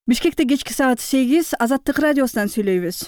Бишкекте кечки саат 8 Азаттык радиосунан сүйлөйбүз.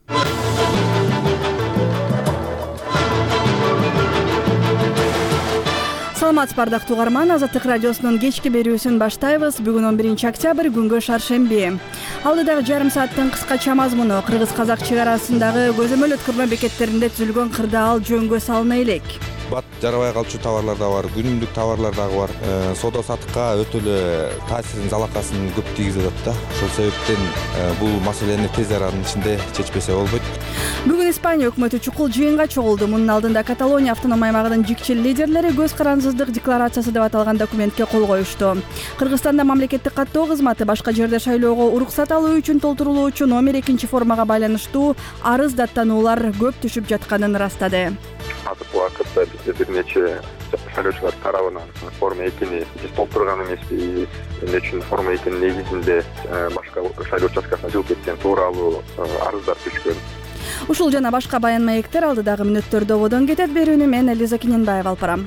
Саламатсызбы ардактуу угарман, Азаттык радиосунун кечки берүүсүн баштайбыз. Бүгүн 11 октябрь, күнгө шаршемби. Алдыдагы жарым сааттын кыскача мазмуну: кыргыз-казак чек арасындагы көзөмөл өткөрмө бекеттеринде түзүлгөн кырдаал жөнгө салына элек. Бат жарабай калчу товарлар да бар, күнүмдүк товарлар дагы бар. Соода саттыкка өтө эле таасирин, залакасын көп тийгизип атат да. Ошол себептен бул маселени тез аранын ичинде чечпесе болбойт. Бүгүн Испания өкмөтү чукул жыйынга чогулду. Мунун алдында Каталония автоном аймагынын жикчил лидерлери көз карандсыздык декларациясы деп аталган документке кол коюшту. Кыргызстанда мамлекеттик каттоо кызматы башка жерде шайлоого уруксат алуу үчүн толтурулуучу номер 2 формага байланыштуу арыз даттануулар көп түшүп жатканын ырастады. Азыркы убакытта бизде бир нече шайлоочулар тарабынан форма 2-ни биз толтурган эмеспиз, эмне үчүн форма 2-нин негизинде башка шайлоо участкасына жылып кеткен тууралуу арыздар түшкөн. Ушул жана башка баян маектер алдыдагы мүнөттөрдө ободон кетет. Берүүнү мен Элиза Киненбаева алып барам.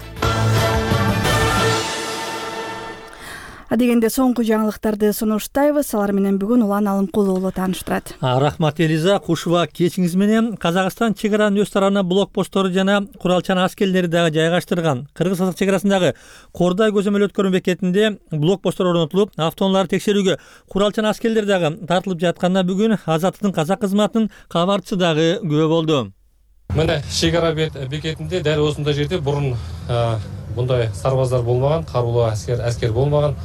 Адегенде соңку жаңылыктарды сунуштайбыз. Алар менен бүгүн Улан Алымкул уулу тааныштырат. Рахмат Элиза, кушуба кечиңиз менен. Казакстан чек аранын өз тарабына блокпосттору жана куралчан аскерлери дагы жайгаштырган. Кыргыз-казак чек арасындагы Кордай көзөмөл өткөрмө бекетинде блокпосттор орнотулуп, автоунааларды текшерүүгө куралчан аскерлер дагы тартылып жатканда бүгүн Азаттыктын казак кызматынын кабарчысы дагы күбө болду. Мына чек ара бекетинде дәл осындай жерде бурун мындай сарбаздар болмаган, каруулуу аскер болмаган.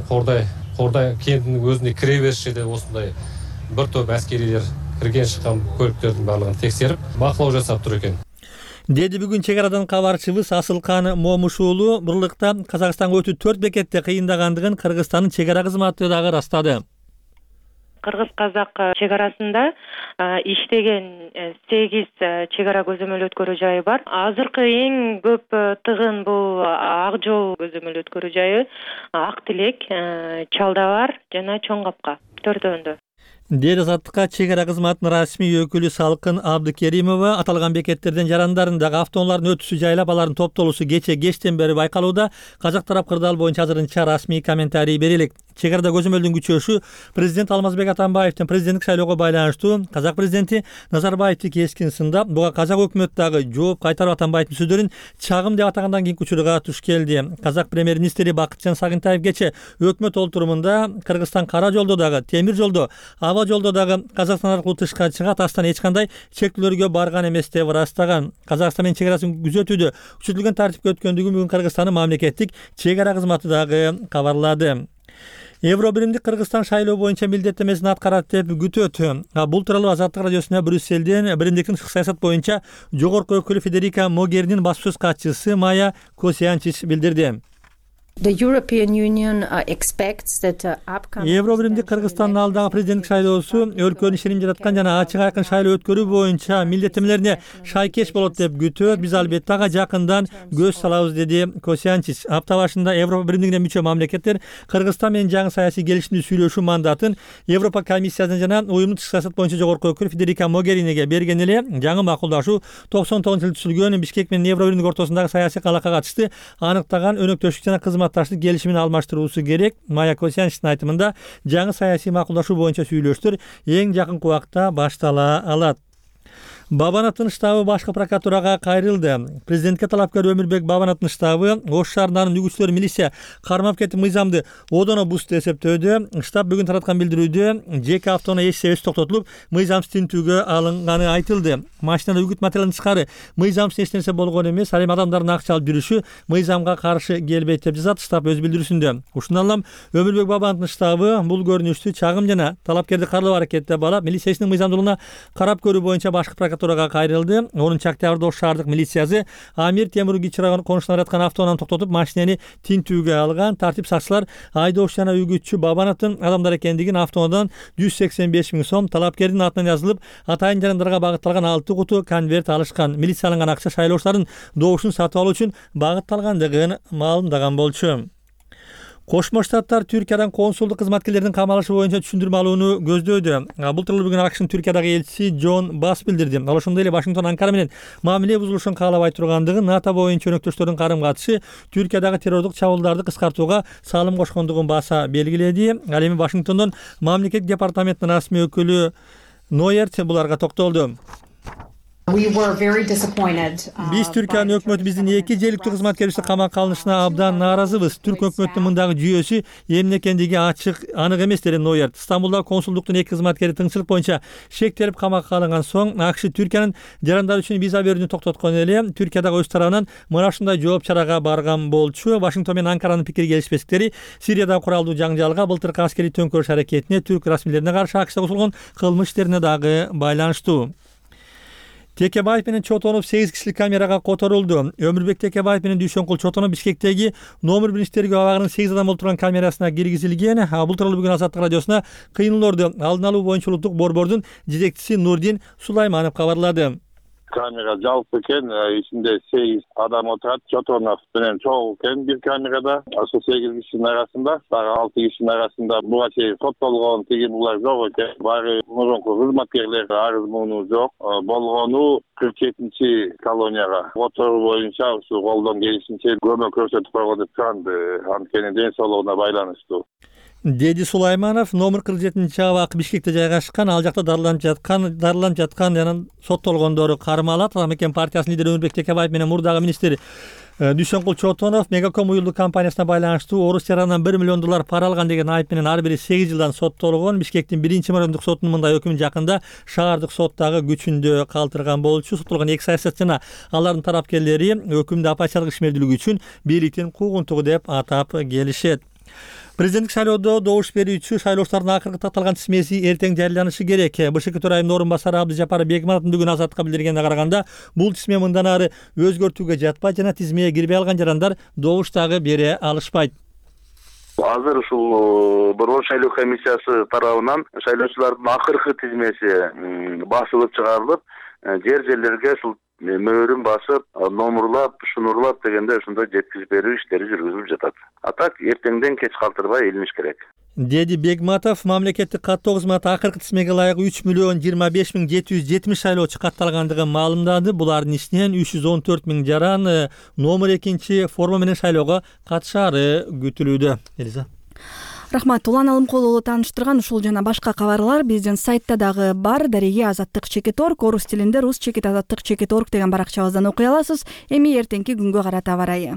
Кордай кентинин өзүнө кире бериш жерде осындай бир топ аскерилер кирген чыккан көлүктөрдүн баардыгын текшерип, бакылоо жасап тур экен. Деди бүгүн чек арадан кабарчыбыз Асылкан Момуш уулу. Бурлукта Казакстанга өтүү 4 бекетте кыйындагандыгын Кыргызстандын чек ара кызматы дагы ырастады. Кыргыз-казак чек арасында иштеген 8 чек ара көзөмөл өткөрүү жайы бар. Азыркы эң көп тыгын бул Ак Жол көзөмөл өткөрүү жайы, Ак Тилек, Чалдабар жана Чоң Капка төртөөндө. Деди Азаттыкка чек ара кызматынын расмий өкүлү Салкын Абдыкеримова аталган бекеттерден жарандарындагы автоунаалардын өтүшү жайлап алардын топтолуусу кечтен бери байкалууда. Казак тарап кырдаал боюнча азырынча расмий комментарий бере элек. Чек арада көзөмөлдүн күчөшү президент Алмазбек Атамбаевдин президенттик шайлоого байланыштуу. Казак президенти Назарбаевди кескин сындап, буга казак өкмөтү дагы жооп кайтарып Атамбаевдин сөздөрүн чагым деп атагандан кийинки учурга туш келди. Казак премьер-министри Бакытжан Сагынтаев кече өкмөт олтурумунда Кыргызстан кара жолдо дагы, темир жолдо, аба жолдо дагы Казакстан аркылуу тышка чыгат, астан эч кандай чектөөлөргө барган эмес деп ырастаган. Казакстан менен чек арасын күзөтүүдө күчөтүлгөн тартипке өткөндүгүн бүгүн Кыргызстандын мамлекеттик чек ара кызматы дагы кабарлады. Евробиримдик Кыргызстан шайлоо боюнча милдеттемесин аткарат деп күтөт. Бул тууралуу Азаттык радиосуна Брюсселден биримдиктин тышкы саясат боюнча жогорку өкүлү Федерика Могеринин баспасөз катчысы Майя Косянчич билдирди. Евробиримдик Кыргызстандын алдагы президенттик шайлоосу өлкөнүн ишенип жаткан жана ачык айкын шайлоо өткөрүү боюнча милдеттемелерине шайкеш болот деп күтөт. Биз албетте ага жакындан көз салабыз, деди Косянчич. Апта башында Европа биримдигине мүчө мамлекеттер Кыргызстан менен жаңы саясий келишимди сүйлөшүү мандатын Европа комиссиясына жана уюмдук тышкы саясат боюнча жогорку өкүл Федерика Могериниге берген эле. Жаңы макулдашуу 99-жылы түзүлгөн Бишкек менен Евробиримдик ортосундагы саясий калакка катышты аныктаган өнөктөштүк жана кызматташтык келишимин алмаштыруусу керек. Майя Косянчичтин айтымында жаңы саясий макулдашуу боюнча сүйлөштөр эң жакынкы убакта баштала алат. Бабанаттын штабы башкы прокуратурага кайрылды. Президентке талапкер Өмүрбек Бабанаттын штабы Ош шаарынын үгүтчүлөр милиция кармап кетип мыйзамды одоно бузду деп эсептөөдө. Штаб бүгүн тараткан билдирүүдө жеке автоунаа эч себепсиз токтотулуп, мыйзамсыз тинтүүгө алынганы айтылды. Машинада үгүт материалынан тышкары мыйзамсыз эч нерсе болгон эмес, ал эми адамдардын акча алып жүрүшү мыйзамга каршы келбейт деп жазат штаб өз билдирүүсүндө. Ушундан улам Өмүрбек Бабанаттын штабы бул көрүнүштү чагым жана талапкерди каралоо аракетте балап, милициянын мыйзамдуулугуна карап көрүү боюнча башкы прокуратурага кайрылды. 10 октябрда Ош шаардык милициясы Амир Темур Кичираган конушуна бараткан автоунааны токтотуп, машинени тинтүүгө алган. Тартип сакчылар айдоочу жана үгүтчү Бабанаттын адамдар экендигин, автоунаадан 185 000 сом талапкердин атынан жазылып, атайын жарандарга багытталган 6 куту конверт алышкан. Милиция алынган акча шайлоочулардын добушун сатып алуу үчүн багытталгандыгын маалымдаган болчу. Кошмо Штаттар Түркиядан консулдук кызматкерлердин камалышы боюнча түшүндүрмө алууну көздөйдү. Бул тууралуу бүгүн АКШнын Түркиядагы элчиси Джон Басс билдирди. Ал ошондой эле Вашингтон Анкара менен мамиле бузулушун каалабай тургандыгын, НАТО боюнча өнөктөштөрдүн карым-катышы Түркиядагы террордук чабуулдарды кыскартууга салым кошкондугун баса белгиледи. Ал эми Вашингтондон мамлекет департаментинин расмий өкүлү Нойерт буларга токтолду. Биз Түркиянын өкмөтү биздин 2 желиктүү кызматкерибиздин камакка алынышына абдан нааразыбыз. Түрк өкмөтүнүн мындагы жүйөсү эмне экендиги ачык, анык эмес, деди Нойерт. Стамбулда консулдуктун 2 кызматкери тыңчылык боюнча шектелип камакка алынган соң АКШ Түркиянын жарандары үчүн виза берүүнү токтоткон эле Түркиядагы өз тарабынан мына ушундай жооп чарага барган болчу. Вашингтон менен Анкаранын пикири келишпестиктери Сириядагы куралдуу жаңжалга, былтыркы аскерий төңкөрүш аракетине, түрк расмийлерине каршы АКШда козголгон кылмыш иштерине дагы байланыштуу. Текебаев менен Чотонов 8 кишилик камерага которулду. Өмүрбек Текебаев менен Дүйшөнкул Чотонов Бишкектеги номер 1 тергөө абагынын 8 адам отурган камерасына киргизилген. Бул тууралуу бүгүн Азаттык радиосуна кыйынуулорду алдын алуу боюнча улуттук борбордун жетекчиси Нурдин Сулайманов кабарлады. Камера жалпы экен, ичинде 8 адам отурат. Чотонов менен чогуу экен бир камерада. Ошо 8 кишинин арасында, дагы 6 кишинин арасында буга чейин соттолгон булар жок экен. Баары мурунку кызматкерлер арыз муну жок. Болгону 47-чи колонияга отуруу боюнча ушу колдон келишинче көмөк көрсөтүп койгон деп турганды. Анткени ден соолугуна байланыштуу, деди Сулайманов. Номер 47-чи абак Бишкекте жайгашкан, ал жакта дарыланып жаткан жана соттолгондору кармалат. Мекен партиясынын лидери Өмүрбек Текебаев менен мурдагы министр Дүйшөнкул Чотонов Мегаком уюлдук компаниясына байланыштуу орус жаранынан $1 миллион пара алган деген айып менен ар бири 8 жылдан соттолгон. Бишкектин 1-мамлекеттик сотунун мындай өкүмү жакында шаардык соттагы күчүндө калтырган болчу. Соттолгон 2 саясатчы жана алардын тарапкерлери өкүмдү апайчалык ишмердүүлүгү үчүн бийликтин куугунтугу деп атап келишет. Президенттик шайлоодо добуш берүүчү шайлоочулардын акыркы такталган тизмеси эртең жарыяланышы керек. БШК төрайымынын орун басары Абдыжапар Бегмановдун бүгүн Азаттыкка билдиргенине караганда, бул тизме мындан ары өзгөртүүгө жатпайт жана тизмеге кирбей алган жарандар добуш дагы бере алышпайт. Азыр ушул борбор шайлоо комиссиясы тарабынан шайлоочулардын акыркы тизмеси басылып чыгарылып, жерлерге ушул мөөрүн басып, номурлап, шунурлап дегенде ушундай жеткизип берүү иштери жүргүзүлүп жатат. Атак эртеңден кеч калтырбай илиниш керек, деди Бегматов. Мамлекеттик каттоо кызматы акыркы тизмеге ылайык 3,25,770 шайлоочу катталгандыгын маалымдады. Булардын ичинен 314,000 жаран номер 2 форма менен шайлоого катышаары күтүлүүдө. Элиза. Рахмат. Улан Алымкулуулу тааныштырган ушул жана башка кабарлар биздин сайтта дагы бар. Дареги Азаттык.org, орус тилинде rus.azаттык.org деген баракчабыздан окуй аласыз. Эми эртеңки күнгө карата абарайы.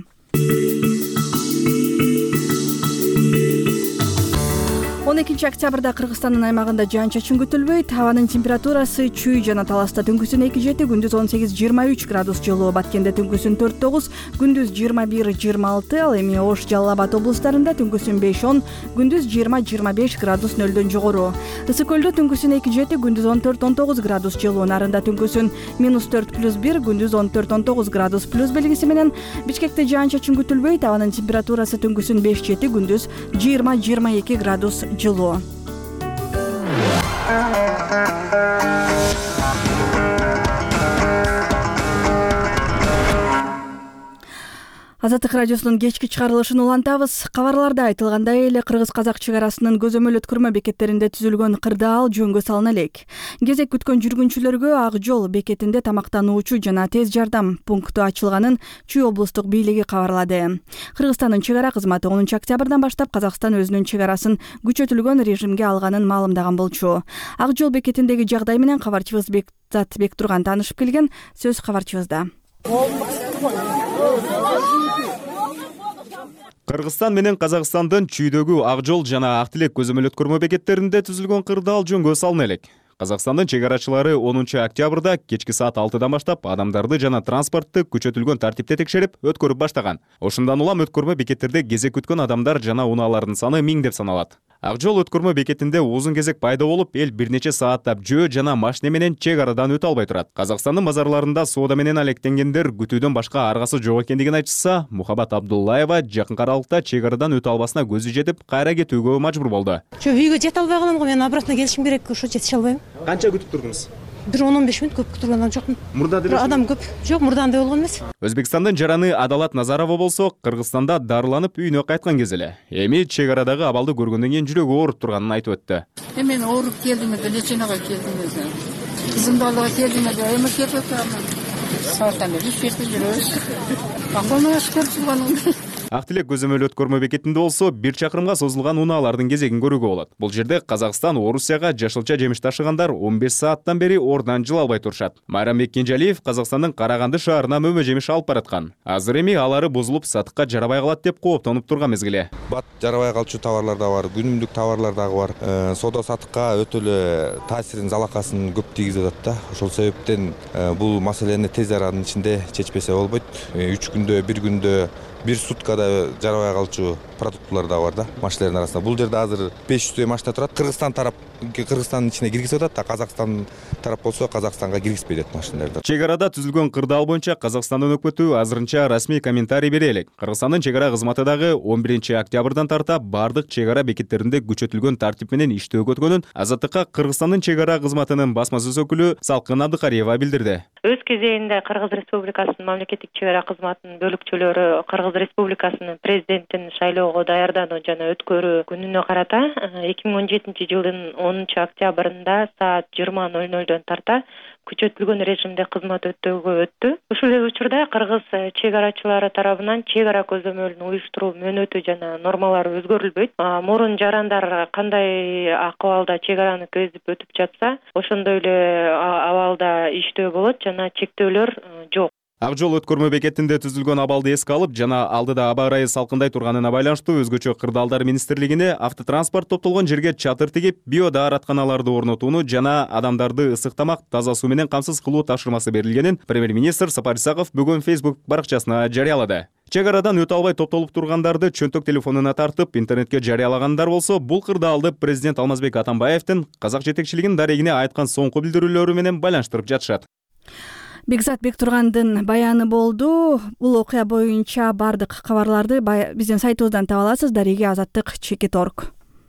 12 октябрда Кыргызстандын аймагында жаан-чачын күтүлбөйт. Абанын температурасы чүй жана таласта түнкүсүн 2-7, күндүз 18-23 градус жылуу, Баткенде түнкүсүн 4-9, күндүз 21-26, ал эми Ош, Жалал Абад облустарында түнкүсүн 5-10, күндүз 20-25 градус нөлдөн жогору. Ысык көлдө түнкүсүн 2-7, күндүз 14-19 градус жылуу, Нарында түнкүсүн -4+1, күндүз 14-19 градус плюс белгиси менен. Бишкекте жаан-чачын күтүлбөйт. Абанын температурасы түнкүсүн 5-7, күндүз 20-22 градус жылуу. Азаттык радиосунун кечки чыгарылышын улантабыз. Кабарларда айтылгандай эле кыргыз-казак чек арасынын көзөмөл өткөрмө бекеттеринде түзүлгөн кырдаал жөнгө салына элек. Кезек күткөн жүргүнчүлөргө Ак жол бекетинде тамактануучу жана тез жардам пункту ачылганын Чүй облустук бийлиги кабарлады. Кыргызстандын чек ара кызматы 10 октябрдан баштап Казакстан өзүнүн чек арасын күчөтүлгөн режимге алганын маалымдаган болчу. Ак жол бекетиндеги жагдай менен кабарчыбыз Бекзат Бектурган таанышып келген. Сөз кабарчыбызда. Кыргызстан менен Казакстандын Чүйдөгү Ак жол жана Ак тилек көзөмөл өткөрмө бекеттеринде түзүлгөн кырдаал жөнгө салына элек. Казакстандын чек арачылары 10 октябрда кечки саат 6-дан баштап адамдарды жана транспортты күчөтүлгөн тартипте текшерип, өткөрүп баштаган. Ошондан улам өткөрмө бекеттерде кезек күткөн адамдар жана унаалардын саны 1000 деп саналат. Ак жол өткөрмө бекетинде узун кезек пайда болуп, эл бир нече сааттап жөө жана машина менен чек арадан өтө албай турат. Казакстандын базарларында соода менен алектенгендер күтүүдөн башка аргасы жок экендигин айтышса, Мухабат Абдуллаева жакын аралыкта чек арадан өтө албасына көзү жетип, кайра кетүүгө мажбур болду. Үйгө жете албай калам го, мен обратно келишим керек, ошо жетише албайм. Канча күтүп турдуңуз? бир 10-15 мүнөт көп күтүргөн жокмун. Мурда деле Адам көп. Жок, мурдандай болгон эмес. Өзбекстандын жараны Адалат Назарова болсо Кыргызстанда дарыланып үйүнө кайткан кез эле эми чек арадагы абалды көргөндөн кийин жүрөгү ооруп турганын айтып өттү. Мен ооруп келдим эле, леченияга келдим эле. Кызымды алууга келдим эле, эми кетип атам. Сааттан бери иш жерде жүрөбүз. Ахуалга шүкүр Турганга. Ак Тилек көзөмөл өткөрмө бекетинде болсо 1 чакырымга созулган унаалардын кезегин көрүүгө болот. Бул жерде Казакстан, Орусияга жашылча жемиш ташыгандар 15 сааттан бери ордунан жыла албай турушат. Майрамбек Кенжалиев Казакстандын Караганды шаарына мөмө жемиш алып бараткан. Азыр эми алары бузулуп сатыкка жарабай калат деп кооптонуп турган мезгиле. Бат жарабай калчу товарлар да бар, күнүмдүк товарлар дагы бар. Соода сатыкка өтө эле таасирин, залакасын көп тийгизип атат да. Ошол себептен бул маселени тез аранын ичинде чечпесе болбойт. 3 күндө, 1 күндө, 1 суткада жарабай калчу продуктлар да бар да машиналардын арасында. Бул жерде азыр 500 машина турат. Кыргызстан тарап Кыргызстандын ичине киргизип атат, а Казакстан тарап болсо Казакстанга киргизбей атат машиналарды. Чек арада түзүлгөн кырдаал боюнча Казакстандын өкмөтү азырынча расмий комментарий бере элек. Кыргызстандын чек ара кызматы дагы 11 октябрдан тарта бардык чек ара бекеттеринде күчөтүлгөн тартип менен иштөөгө өткөнүн Азаттыкка Кыргызстандын чек ара кызматынын басма сөз өкүлү Салкын Абдыкариева билдирди. Өз кезегинде Кыргыз Республикасынын мамлекеттик чек ара кызматынын бөлүкчөлөрү Кыргыз Республикасынын президентин шайлоого даярдануу жана өткөрүү күнүнө карата 2017 жылдын 10 октябрында саат 20:00 тарта күчөтүлгөн режимде кызмат өтөөгө өттү. Ушул эле учурда Кыргыз чек арачылары тарабынан чек ара көзөмөлүн уюштуруу мөөнөтү жана нормалары өзгөрүлбөйт. Мурун жарандар кандай акыбалда чек араны кезип өтүп жатса, ошондой эле абалда иштөө болот жана чектөөлөр жок. Ак жол өткөрмө бекетинде түзүлгөн абалды эске алып жана алдыда аба ырайы салкындай турганына байланыштуу өзгөчө кырдаалдар министрлигине автотранспорт топтолгон жерге чатыр тигип, биодааратканаларды орнотууну жана адамдарды ысык тамак, таза суу менен камсыз кылуу тапшырмасы берилгенин премьер-министр Сапар Исаков бүгүн Facebook баракчасына жарыялады. Чек арадан өтө албай топтолуп тургандарды чөнтөк телефонуна тартып, интернетке жарыялагандар болсо, бул кырдаалды президент Алмазбек Атамбаевдин казак жетекчилигинин дарегине айткан соңку билдирүүлөрү менен байланыштырып жатышат. Бекзат Бектургандын баяны болду. Бул окуя боюнча бардык кабарларды биздин сайтыбыздан таба аласыз. Дареги Азаттык.org.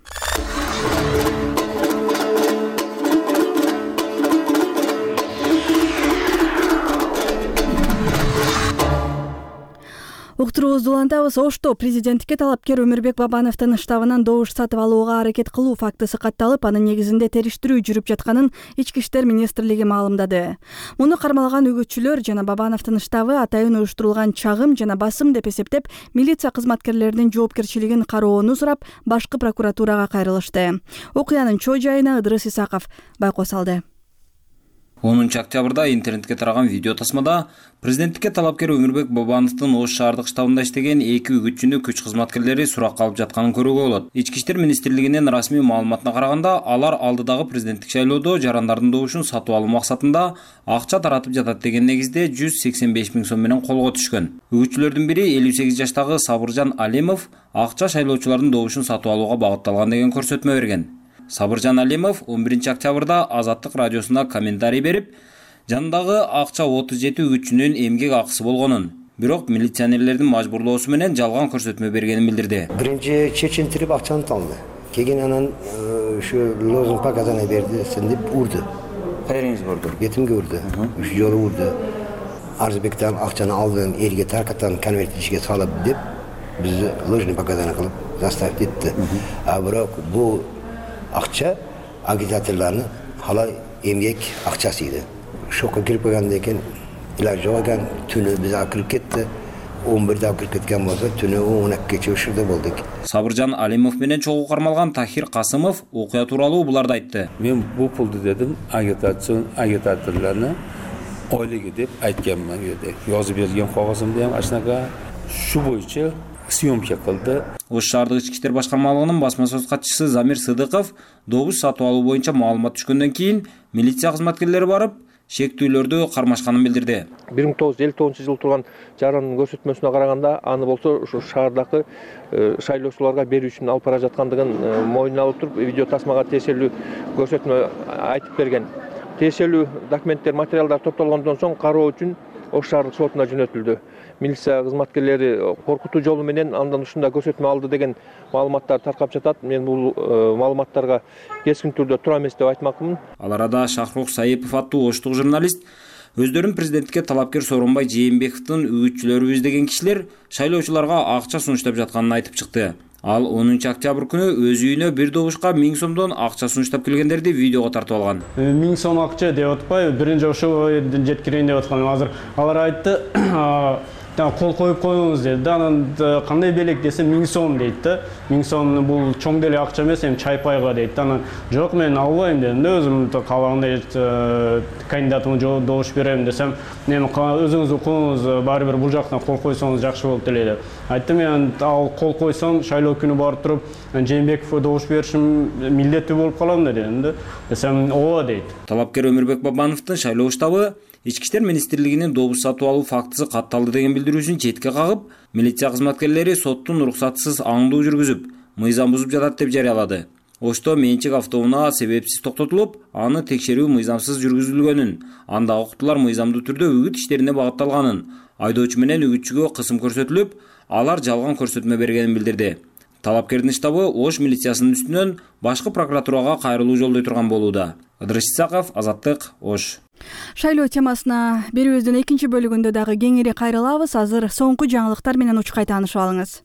Уктуруубузду улантабыз. Ошто президенттикке талапкер Өмүрбек Бабановдун штабынан добуш сатып алууга аракет кылуу фактысы катталып, анын негизинде териштирүү жүрүп жатканын Ички иштер министрлиги маалымдады. Муну кармалган үгүтчүлөр жана Бабановдун штабы атайын уюштурулган чагым жана басым деп эсептеп, милиция кызматкерлеринин жоопкерчилигин кароону сурап, башкы прокуратурага кайрылышты. Окуянын чоо жайына Ыдырыс Исаков байкоо салды. 10 октябрда интернетке тараган видео тасмада президенттикке талапкер Өмүрбек Бабановдун Ош шаардык штабында иштеген 2 үгүтчүнү күч кызматкерлери суракка алып жатканын көрүүгө болот. Ички иштер министрлигинин расмий маалыматына караганда, алар алдыдагы президенттик шайлоодо жарандардын добушун сатып алуу максатында акча таратып жатат деген негизде 185 000 сом менен колго түшкөн. Үгүтчүлөрдүн бири 58 жаштагы Сабыржан Алимов акча шайлоочулардын добушун сатып алууга багытталган деген көрсөтмө берген. Сабыржан Алимов 11 октябрда Азаттык радиосуна комментарий берип, жанындагы акча 37 үгүтчүнүн эмгек акысы болгонун, бирок милиционерлердин мажбурлоосу менен жалган көрсөтмө бергенин билдирди. Биринчи чечинтирип акчаны алды. Кеген анан ушу лозунг показания берди, сен деп урду. Кайрыңыз урду? Бетимге урду. 3 жолу урду. Арзбектен акчаны алдың, элге таркаттан конверт ичиге салып деп, бизди ложный показания кылып заставить этти. А бирок бул акча агитаторларны халай эмгек акчасы иди. Шокко кирип койгондон кийин илаж жок экен, түнү биз кирип кетти. 11-де кирип кеткен болсо, түнү 12-кече ушурда болдук. Сабыржан Алимов менен чогуу кармалган Тахир Касымов окуя тууралуу буларды айтты. Мен бул пулду дедим агитаторларны ойлоги деп айтканмын жерде. Жазып берген кагазымды ham ашнага шу боюнча съемка кылды. Ош шаардык ички иштер башкармалыгынын басма сөз катчысы Замир Сыдыков добуш сатып алуу боюнча маалымат түшкөндөн кийин милиция кызматкерлери барып шектүүлөрдү кармашканын билдирди. 1959 турган жарандын көрсөтмөсүнө караганда, аны болсо ушу шаардагы шайлоочуларга берүү үчүн алып бара жаткандыгын мойнуна алып туруп, видео тасмага тиешелүү көрсөтмө айтып берген. Тиешелүү документтер, материалдар топтолгондон соң кароо үчүн Ош шаардык сотуна жөнөтүлдү. милиция кызматкерлери коркутуу жолу менен андан ушундай көрсөтмө алды деген маалыматтар таркап жатат. Мен бул маалыматтарга кескин түрдө туура эмес деп айтмакмын. Ал арада Шахрух Саипов аттуу оштук журналист өздөрүн президентке талапкер Сооронбай Жээнбековдун үгүтчүлөрүбүз деген кишилер шайлоочуларга акча сунуштап жатканын айтып чыкты. Ал 10 октябрь күнү өз үйүнө бир добушка 1000 сомдон акча сунуштап келгендерди видеого тартып алган. 1000 сом акча деп атпай, биринчи ошо жеткирейин деп аткан. Азыр алар айтты, кол коюп коюңуз деди. Анан кандай белек десе 1000 сом дейт да. 1000 сом бул чоң деле акча эмес, эми чайпайга дейт. Анан жок, мен албайм дедим да, өзүм каалагандай кандидатыма добуш берем десем, эми өзүңүз укуңуз, баары бир бул жактан кол койсоңуз жакшы болот эле деп. Айттым, мен ал кол койсом, шайлоо күнү барып туруп, Жээнбековго добуш беришим милдеттүү болуп калам дедим да. Десем, ооба дейт. Талапкер Өмүрбек Бабановдун шайлоо штабы Ички иштер министрлигинин добуш сатып алуу фактысы катталды деген билдирүүсүн четке кагып, милиция кызматкерлери соттун уруксатсыз аңдуу жүргүзүп, мыйзам бузуп жатат деп жарыялады. Ошто менчик автоунаа себепсиз токтотулуп, аны текшерүү мыйзамсыз жүргүзүлгөнүн, анда окутуулар мыйзамдуу түрдө үгүт иштерине багытталганын, айдоочу менен үгүтчүгө кысым көрсөтүлүп, алар жалган көрсөтмө бергенин билдирди. Талапкердин штабы Ош милициясынын үстүнөн башкы прокуратурага кайрылуу жолдой турган болууда. Ыдырыш Исаков, Азаттык, Ош. Шайлоо темасына берүүбүздүн экинчи бөлүгүндө дагы кеңири кайрылабыз. Азыр соңку жаңылыктар менен учкай таанышып алыңыз.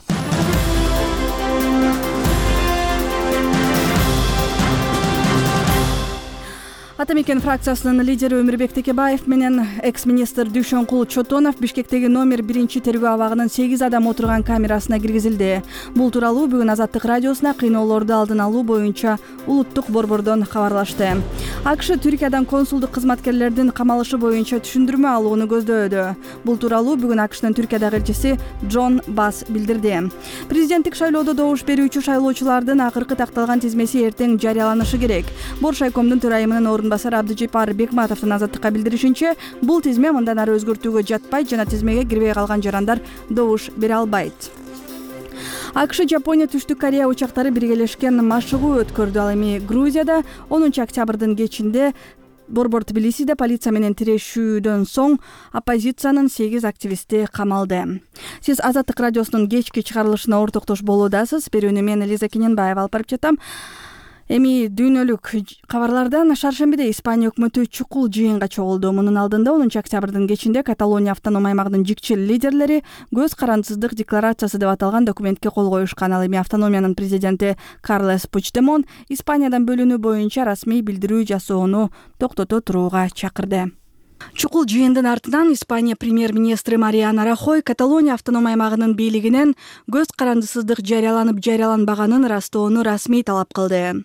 Атамекен фракциясынын лидери Өмүрбек Текебаев менен экс-министр Дүйшөнкул Чотонов Бишкектеги номер 1 тергөө абагынын 8 адам отурган камерасына киргизилди. Бул тууралуу бүгүн Азаттык радиосуна кыйноолорду алдын алуу боюнча улуттук борбордон кабарлашты. АКШ Түркиядан консулдук кызматкерлердин камалышы боюнча түшүндүрмө алууну көздөөдө. Бул тууралуу бүгүн АКШнын Түркиядагы элчиси Джон Бас билдирди. Президенттик шайлоодо добуш берүүчү шайлоочулардын акыркы такталган тизмеси эртең жарыяланышы керек. Боршайкомдун төрайымынын орунбасары Абдыжапар Бекматовдун Азаттыкка билдиришинче, бул тизме мындан ары өзгөртүүгө жатпайт жана тизмеге кирбей калган жарандар добуш бере албайт. АКШ Жапония Түштүк Корея учактары биргелешкен машыгуу өткөрдү. Ал эми Грузияда 10 октябрдын кечинде Борбор Тбилисиде полиция менен тирешүүдөн соң оппозициянын 8 активисти камалды. Сиз Азаттык радиосунун кечки чыгарылышына ортоктош болуудасыз. Берүүнү мен Лиза Кененбаева алып барып жатам. Эми дүйнөлүк кабарлардан шаршембиде Испания өкмөтү чукул жыйынга чогулду. Мунун алдында 10 октябрдын кечинде Каталония автоном аймагынын жикчил лидерлери көз карандысыздык декларациясы деп аталган документке кол коюшкан. Ал эми автономиянын президенти Карлес Пучдемон Испаниядан бөлүнүү боюнча расмий билдирүү жасоону токтото турууга чакырды. Чукул жыйындын артынан Испания премьер-министри Мариана Рахой Каталония автоном аймагынын бийлигинен көз карандысыздык жарыяланып жарыяланбаганын ырастоону расмий талап кылды.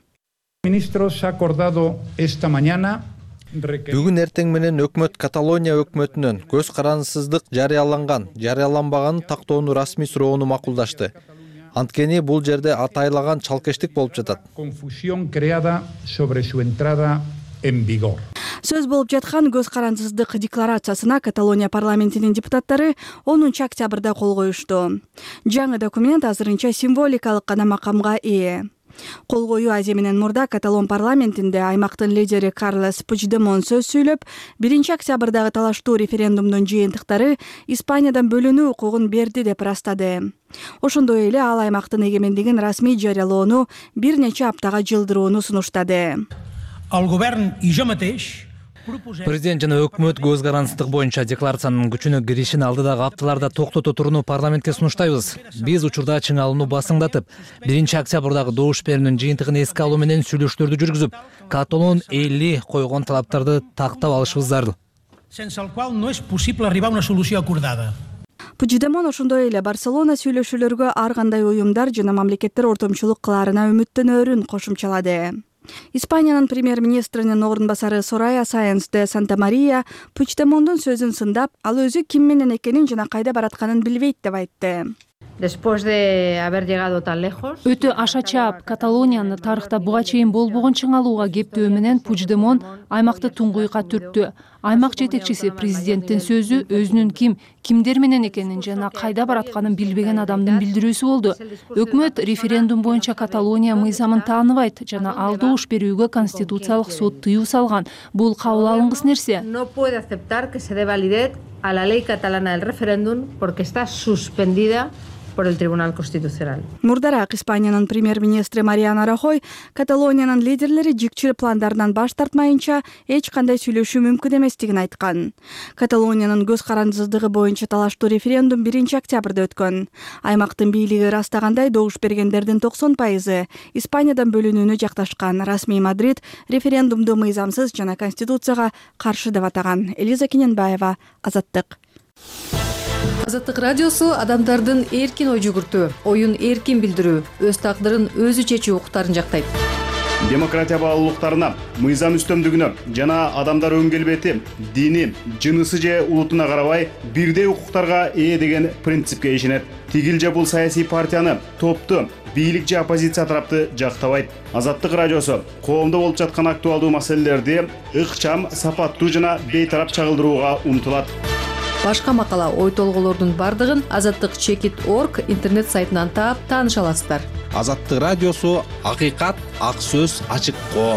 Бүгүн эртең менен өкмөт Каталония өкмөтүнөн көз карандысыздык жарыяланган, жарыяланбаганын тактоону расмий суроону макулдашты. Анткени бул жерде атайлаган чалкештик болуп жатат. Сөз болуп жаткан көз карандысыздык декларациясына Каталония парламентинин депутаттары 10 октябрда кол коюшту. Жаңы документ азырынча символикалык гана макамга ээ. Кол коюу азия менен мурда Каталон парламентинде аймактын лидери Карлес Пучдемон сөз сүйлөп, 1 октябрдагы талаштуу референдумдун жыйынтыктары Испаниядан бөлүнүү укугун берди деп ырастады. Ошондой эле ал аймактын эгемендигин расмий жарыялоону бир нече аптага жылдырууну сунуштады. Президент жана өкмөт көз карандысыздык боюнча декларациянын күчүнө киришин алдыдагы апталарда токтото турууну парламентке сунуштайбыз. Биз учурда чыңалууну басыңдатып, 1 октябрдагы добуш берүүнүн жыйынтыгын эске алуу менен сүйлөшүүлөрдү жүргүзүп, Каталон эли койгон талаптарды тактап алышыбыз зарыл. Пучдемон ошондой эле Барселона сүйлөшүүлөргө ар кандай уюмдар жана мамлекеттер ортомчулук кылаарына үмүттөнөрүн кошумчалады. Испаниянын премьер-министринин орунбасары Сорая Sáenz de Santamaría Пучдемондун сөзүн сындап, ал өзү ким менен экенин жана кайда баратканын билбейт деп айтты. Өтө аша чаап Каталонияны тарыхта буга чейин болбогон чыңалууга кептөө менен Пучдемон аймакты туңгуйга түрттү. Аймак жетекчиси президенттин сөзү өзүнүн кимдер менен экенин жана кайда баратканын билбеген адамдын билдирүүсү болду. Өкмөт референдум боюнча Каталония мыйзамын тааныбайт жана ал добуш берүүгө конституциялык сот тыюу салган. Бул кабыл алынгыс нерсе. a la ley catalana del referéndum porque está suspendida por el Tribunal Constitucional. Мурдараак Испаниянын премьер-министри Мариано Рахой Каталониянын лидерлери жикчил пландарынан баш тартмайынча эч кандай сүйлөшүү мүмкүн эместигин айткан. Каталониянын көз карандысыздыгы боюнча талаштуу референдум 1 октябрда өткөн. Аймактын бийлиги ырастагандай добуш бергендердин 90% Испаниядан бөлүнүүнү жакташкан. Расмий Мадрид референдумду мыйзамсыз жана конституцияга каршы деп атаган. Элиза Кененбаева, Азаттык. Азаттык радиосу адамдардын эркин ой жүгүртүү, оюн эркин билдирүү, өз тагдырын өзү чечүү укуктарын жактайт. Демократия баалуулуктарына, мыйзам үстөмдүгүнө жана адамдар өн келбети, дини, жынысы же улутуна карабай бирдей укуктарга ээ деген принципке ишенет. Тигил же бул саясий партияны, топту, бийлик же оппозиция тарапты жактабайт. Азаттык радиосу коомдо болуп жаткан актуалдуу маселелерди ыкчам, сапаттуу жана бейтарап чагылдырууга умтулат. Башка макала, ой толголордун бардыгын azattik.org интернет сайтынан таап тааныша аласыздар. Азаттык радиосу акыйкат, ак сөз, ачык коом.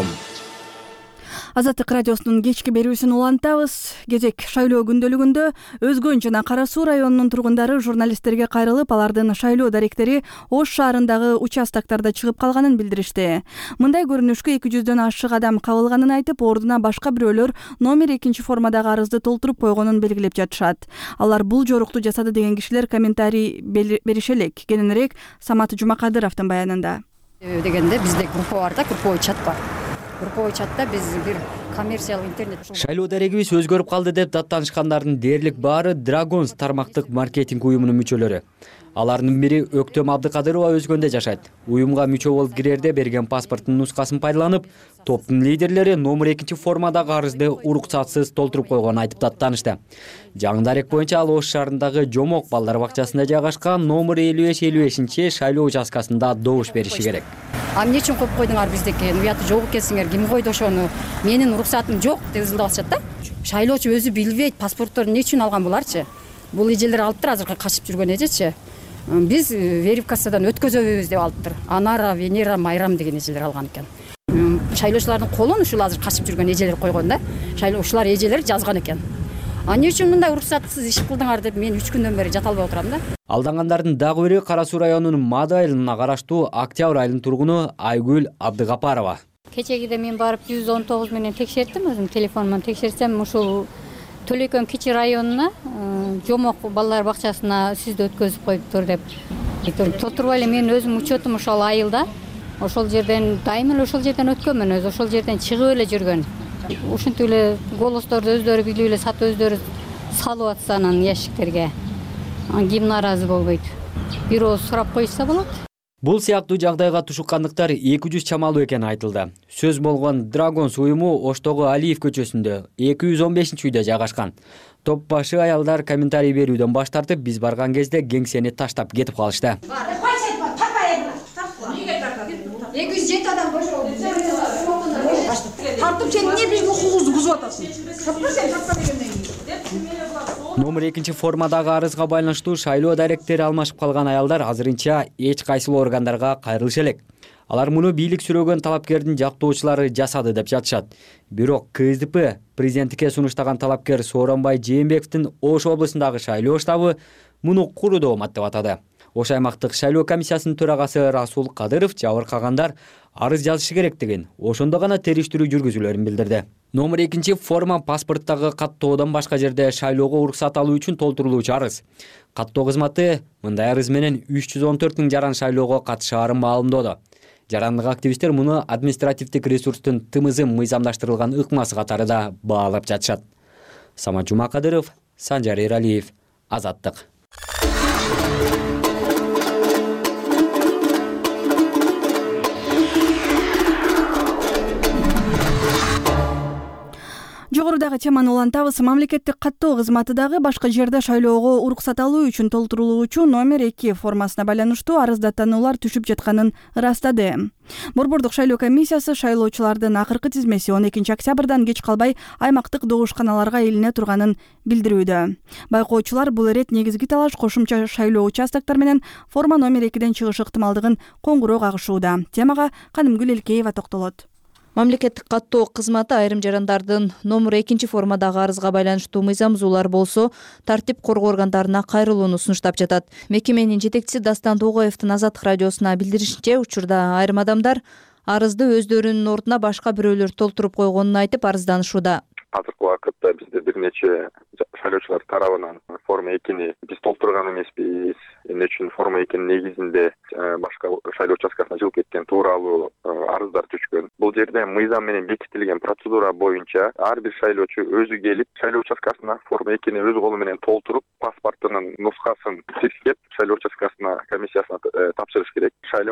Азаттык радиосунун кечки берүүсүн улантабыз. Кезек шайлоо күндөлүгүндө Өзгөн жана Кара Суу районунун тургундары журналисттерге кайрылып, алардын шайлоо даректери Ош шаарындагы участоктарда чыгып калганын билдиришти. Мындай көрүнүшкө 200дөн ашык адам кабылганын айтып, ордуна башка бирөөлөр номер 2 формадагы арызды толтуруп койгонун белгилеп жатышат. Алар бул жорукту жасады деген кишилер комментарий берише элек. Кененирээк Самат Жумакадыровдун баянында. Дегенде бизде группа бар да, групповой чат бар. Групповой чатта биз бир коммерциялык интернет. Шайлоо дарегибиз өзгөрүп калды деп даттанышкандардын дээрлик баары Dragons тармактык маркетинг уюмунун мүчөлөрү. Алардын бири Өктөм Абдыкадырова Өзгөндө жашайт. Уюмга мүчө болуп кирерде берген паспорттун нускасын пайдаланып, топтун лидерлери номер 2 формадагы арызды уруксатсыз толтуруп койгонун айтып даттанышты. Жаңы дарек боюнча ал Ош шаарындагы Жомок балдар бакчасында жайгашкан номер 55-55 шайлоо участкасында добуш бериши керек. А эмне үчүн коюп койдуңар биздеки? Уятты жок экенсиңер, ким койду ошону? Менин уруксатым жок деп ызылдап атышат да. Шайлоочу өзү билбейт, паспортторду эмне үчүн алган буларчы? Бул эжелер алыптыр, азыркы качып жүргөн эжечи. Биз верификациядан өткөзөбүз деп алыптыр. Анара, Венера, Майрам деген эжелер алган экен. Шайлоочулардын колун ушул азыр качып жүргөн эжелер койгон да. Ушулар эжелер жазган экен. Эмне үчүн мындай уруксатсыз иш кылдыңар деп мен 3 күндөн бери жата албай отурам да. Алдангандардын дагы бири Кара Суу районунун Мады айылына караштуу Октябрь айылынын тургуну Айгүл Абдыгапарова. Кечегиде мен барып 119 менен текшерттим, өзүм телефонуман текшерсем, ушул Төлөкөн Кичи районуна Жомок балдар бакчасына сизди өткөзүп коюптур деп. Толтурбай эле мен өзүм учетум ошол айылда. Ошол жерден дайыма ошол жерден өткөнмүн, өзү ошол жерден чыгып эле жүргөн. Ушинтип эле голосторду өздөрү билип эле сатып өздөрү салып атса анан ящиктерге. Ким нааразы болбойт. Бир ооз сурап коюшса болот. Бул сыяктуу жагдайга тушуккандыктар 200 чамалуу экени айтылды. Сөз болгон Dragons уюму Оштогу Алиев көчөсүндө 215-үйдө жайгашкан. Топ башы аялдар комментарий берүүдөн баш тартып, биз барган кезде кеңсени таштап кетип калышты. 207 адам бошолду. Тартып сен эмне биздин укугубузду бузуп атасың? Тартпа сен, тартпа дегенден кийин. Номер 2 формадагы арызга байланыштуу шайлоо даректери алмашып калган аялдар азырынча эч кайсыл органдарга кайрылышы элек. Алар муну бийлик сүрөгөн талапкердин жактоочулары жасады деп жатышат. Бирок КСДП президенттикке сунуштаган талапкер Сооронбай Жээнбековдин Ош облусундагы шайлоо штабы муну куру доомат деп атады. Ош аймактык шайлоо комиссиясынын төрагасы Расул Кадыров жабыркагандар арыз жазышы керектигин, ошондо гана териштирүү жүргүзүлөрүн билдирди. Номер 2 форма паспорттагы каттоодон башка жерде шайлоого уруксат алуу үчүн толтурулуучу арыз. Каттоо кызматы мындай арыз менен 314 000 жаран шайлоого катышаарын маалымдоодо. Жарандык активисттер муну административдик ресурстун тымызым мыйзамдаштырылган ыкмасы катары да баалап жатышат. Самат Жумакадыров, Санжар Эралиев, Азаттык. Жогорудагы теманы улантабыз. Мамлекеттик каттоо кызматы дагы башка жерде шайлоого уруксат алуу үчүн толтурулуучу номер 2 формасына байланыштуу арыздаттануулар түшүп жатканын ырастады. Борбордук шайлоо комиссиясы шайлоочулардын акыркы тизмеси 12 октябрдан кеч калбай аймактык добушканаларга илине турганын билдирүүдө. Байкоочулар бул ирет негизги талаш кошумча шайлоо участоктор менен форма номер 2ден чыгыш ыктымалдыгын коңгуроо кагышууда. Темага Канымгүл Элкеева токтолот. Мамлекеттик каттоо кызматы айрым жарандардын номер 2 формадагы арызга байланыштуу мыйзам бузуулар болсо тартип коргоо органдарына кайрылууну сунуштап жатат. Мекеменин жетекчиси Дастан Тогоевдин Азаттык радиосуна билдиришинче, учурда айрым адамдар арызды өздөрүнүн ордуна башка бирөөлөр толтуруп койгонун айтып арызданышууда. Азыркы убакытта бизде бир нече шайлоочулар тарабынан форма 2-ни биз толтурган эмеспиз. Эмне үчүн форма 2-нин негизинде башка шайлоо участкасына жылып кеткен тууралуу арыздар түшкөн. Бул жерде мыйзам менен бекитилген процедура боюнча ар бир шайлоочу өзү келип шайлоо участкасына форма 2-ни өз колу менен толтуруп, паспортунун нускасын тиркеп шайлоо участкасына комиссиясына тапшырыш керек. Шайлоо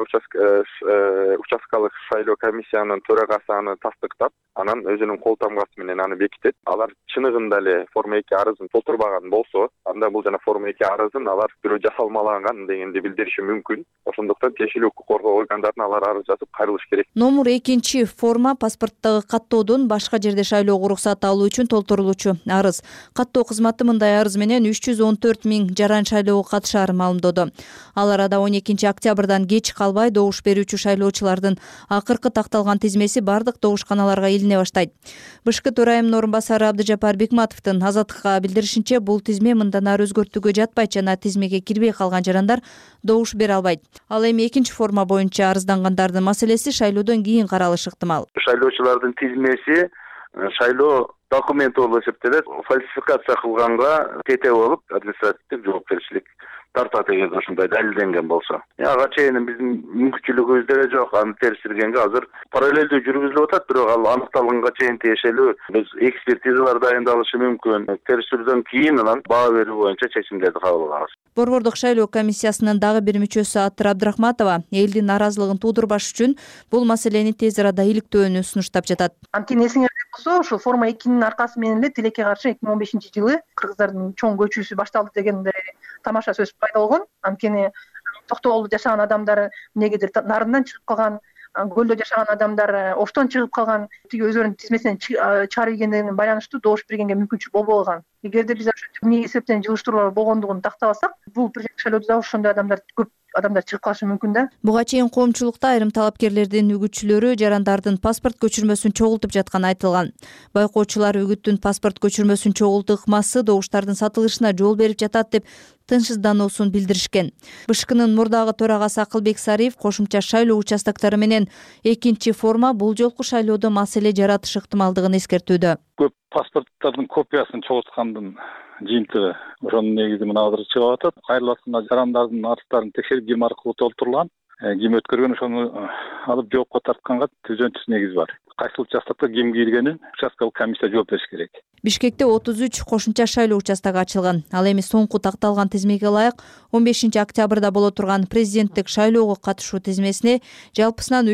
участкалык шайлоо комиссиянын төрагасы аны тастыктап, анан өзүнүн кол тамгасы менен аны бекитет. Алар чыныгында эле форма 2 арызын толтурбаган болсо, анда бул жана форма 2 арызын алар бирөө жасалмалаган дегенди билдириши мүмкүн. Ошондуктан тиешелүү укук коргоо органдарына алар арыз жазып кайрылыш керек. Номер 2 форма паспорттогу каттоодон башка жерде шайлоого уруксат алуу үчүн толтурулуучу арыз. Каттоо кызматы мындай арыз менен 314 000 жаран шайлоого катышаарын маалымдоду. Ал арада 12 октябрдан кеч калбай добуш берүүчү шайлоочулардын акыркы такталган тизмеси бардык добушканаларга илине баштайт. БШК төрайымынын орун басары Абдыжапар Бекматовдун Азаттыкка билдиришинче, бул тизме мындан ары өзгөртүүгө жатпайт жана тизмеге кирбей калган жарандар добуш бере албайт. Ал эми 2 форма боюнча арыздангандардын маселеси шайлоодон кийин каралышы ыктымал. Шайлоочулардын тизмеси шайлоо документи болуп эсептелет. Фальсификация кылганга тете болуп административдик жоопкерчилик тартат эгер ошондой далилденген болсо. Ага чейин биздин мүмкүнчүлүгүбүз деле жок. Аны териштиргенге азыр параллелдүү жүргүзүлүп атат, бирок ал аныкталганга чейин тиешелүү биз экспертизалар дайындалышы мүмкүн. Териштирүүдөн кийин анан баа берүү боюнча чечимдерди кабыл алабыз. Борбордук шайлоо комиссиясынын дагы бир мүчөсү Аттыр Абдрахматова элдин наразылыгын туудурбаш үчүн бул маселени тез арада иликтөөнү сунуштап жатат. Анткени эсиңерде болсо, ушул форма 2-нин аркасы менен эле тилекке каршы 2015-жылы кыргыздардын чоң көчүүсү башталды дегенде тамаша сөз пайда болгон. Анткени токтогулда жашаган адамдар негедир нарындан чыгып калган, көлдө жашаган адамдар оштон чыгып калган, тиги өздөрүнүн тизмесинен чыгарып ийгендерine байланыштуу добуш бергенге мүмкүнчүлүк болбогон. Эгерде биз ошо эмне эсептен жылыштыруулар болгондугун тактабасак, бул шайлоодо да ошондой адамдар чыгып калышы мүмкүн да. Буга чейин коомчулукта айрым талапкерлердин үгүтчүлөрү жарандардын паспорт көчүрмөсүн чогултуп жатканы айтылган. Байкоочулар үгүттүн паспорт көчүрмөсүн чогултуу ыкмасы добуштардын сатылышына жол берип жатат деп тынчсыздануусун билдиришкен. БШКнын мурдагы төрагасы Акылбек Сариев кошумча шайлоо участоктары менен 2 форма бул жолку шайлоодо маселе жаратышы ыктымалдыгын эскертүүдө. Көп паспорттардын копиясын чогулткандын жыйынтыгы ошонун негизи мына азыр чыгып атат. Кайрылып аткан жарандардын арыздарын текшерип ким аркылуу толтурулган, ким өткөргөн ошону алып жоопко тартканга түзөнчүс негиз бар. Кайсы участокто ким киргенин участкалык комиссия жооп бериш керек. Бишкекте 33 кошумча шайлоо участогу ачылган. Ал эми соңку такталган тизмеге ылайык 15 октябрда боло турган президенттик шайлоого катышуу тизмесине жалпысынан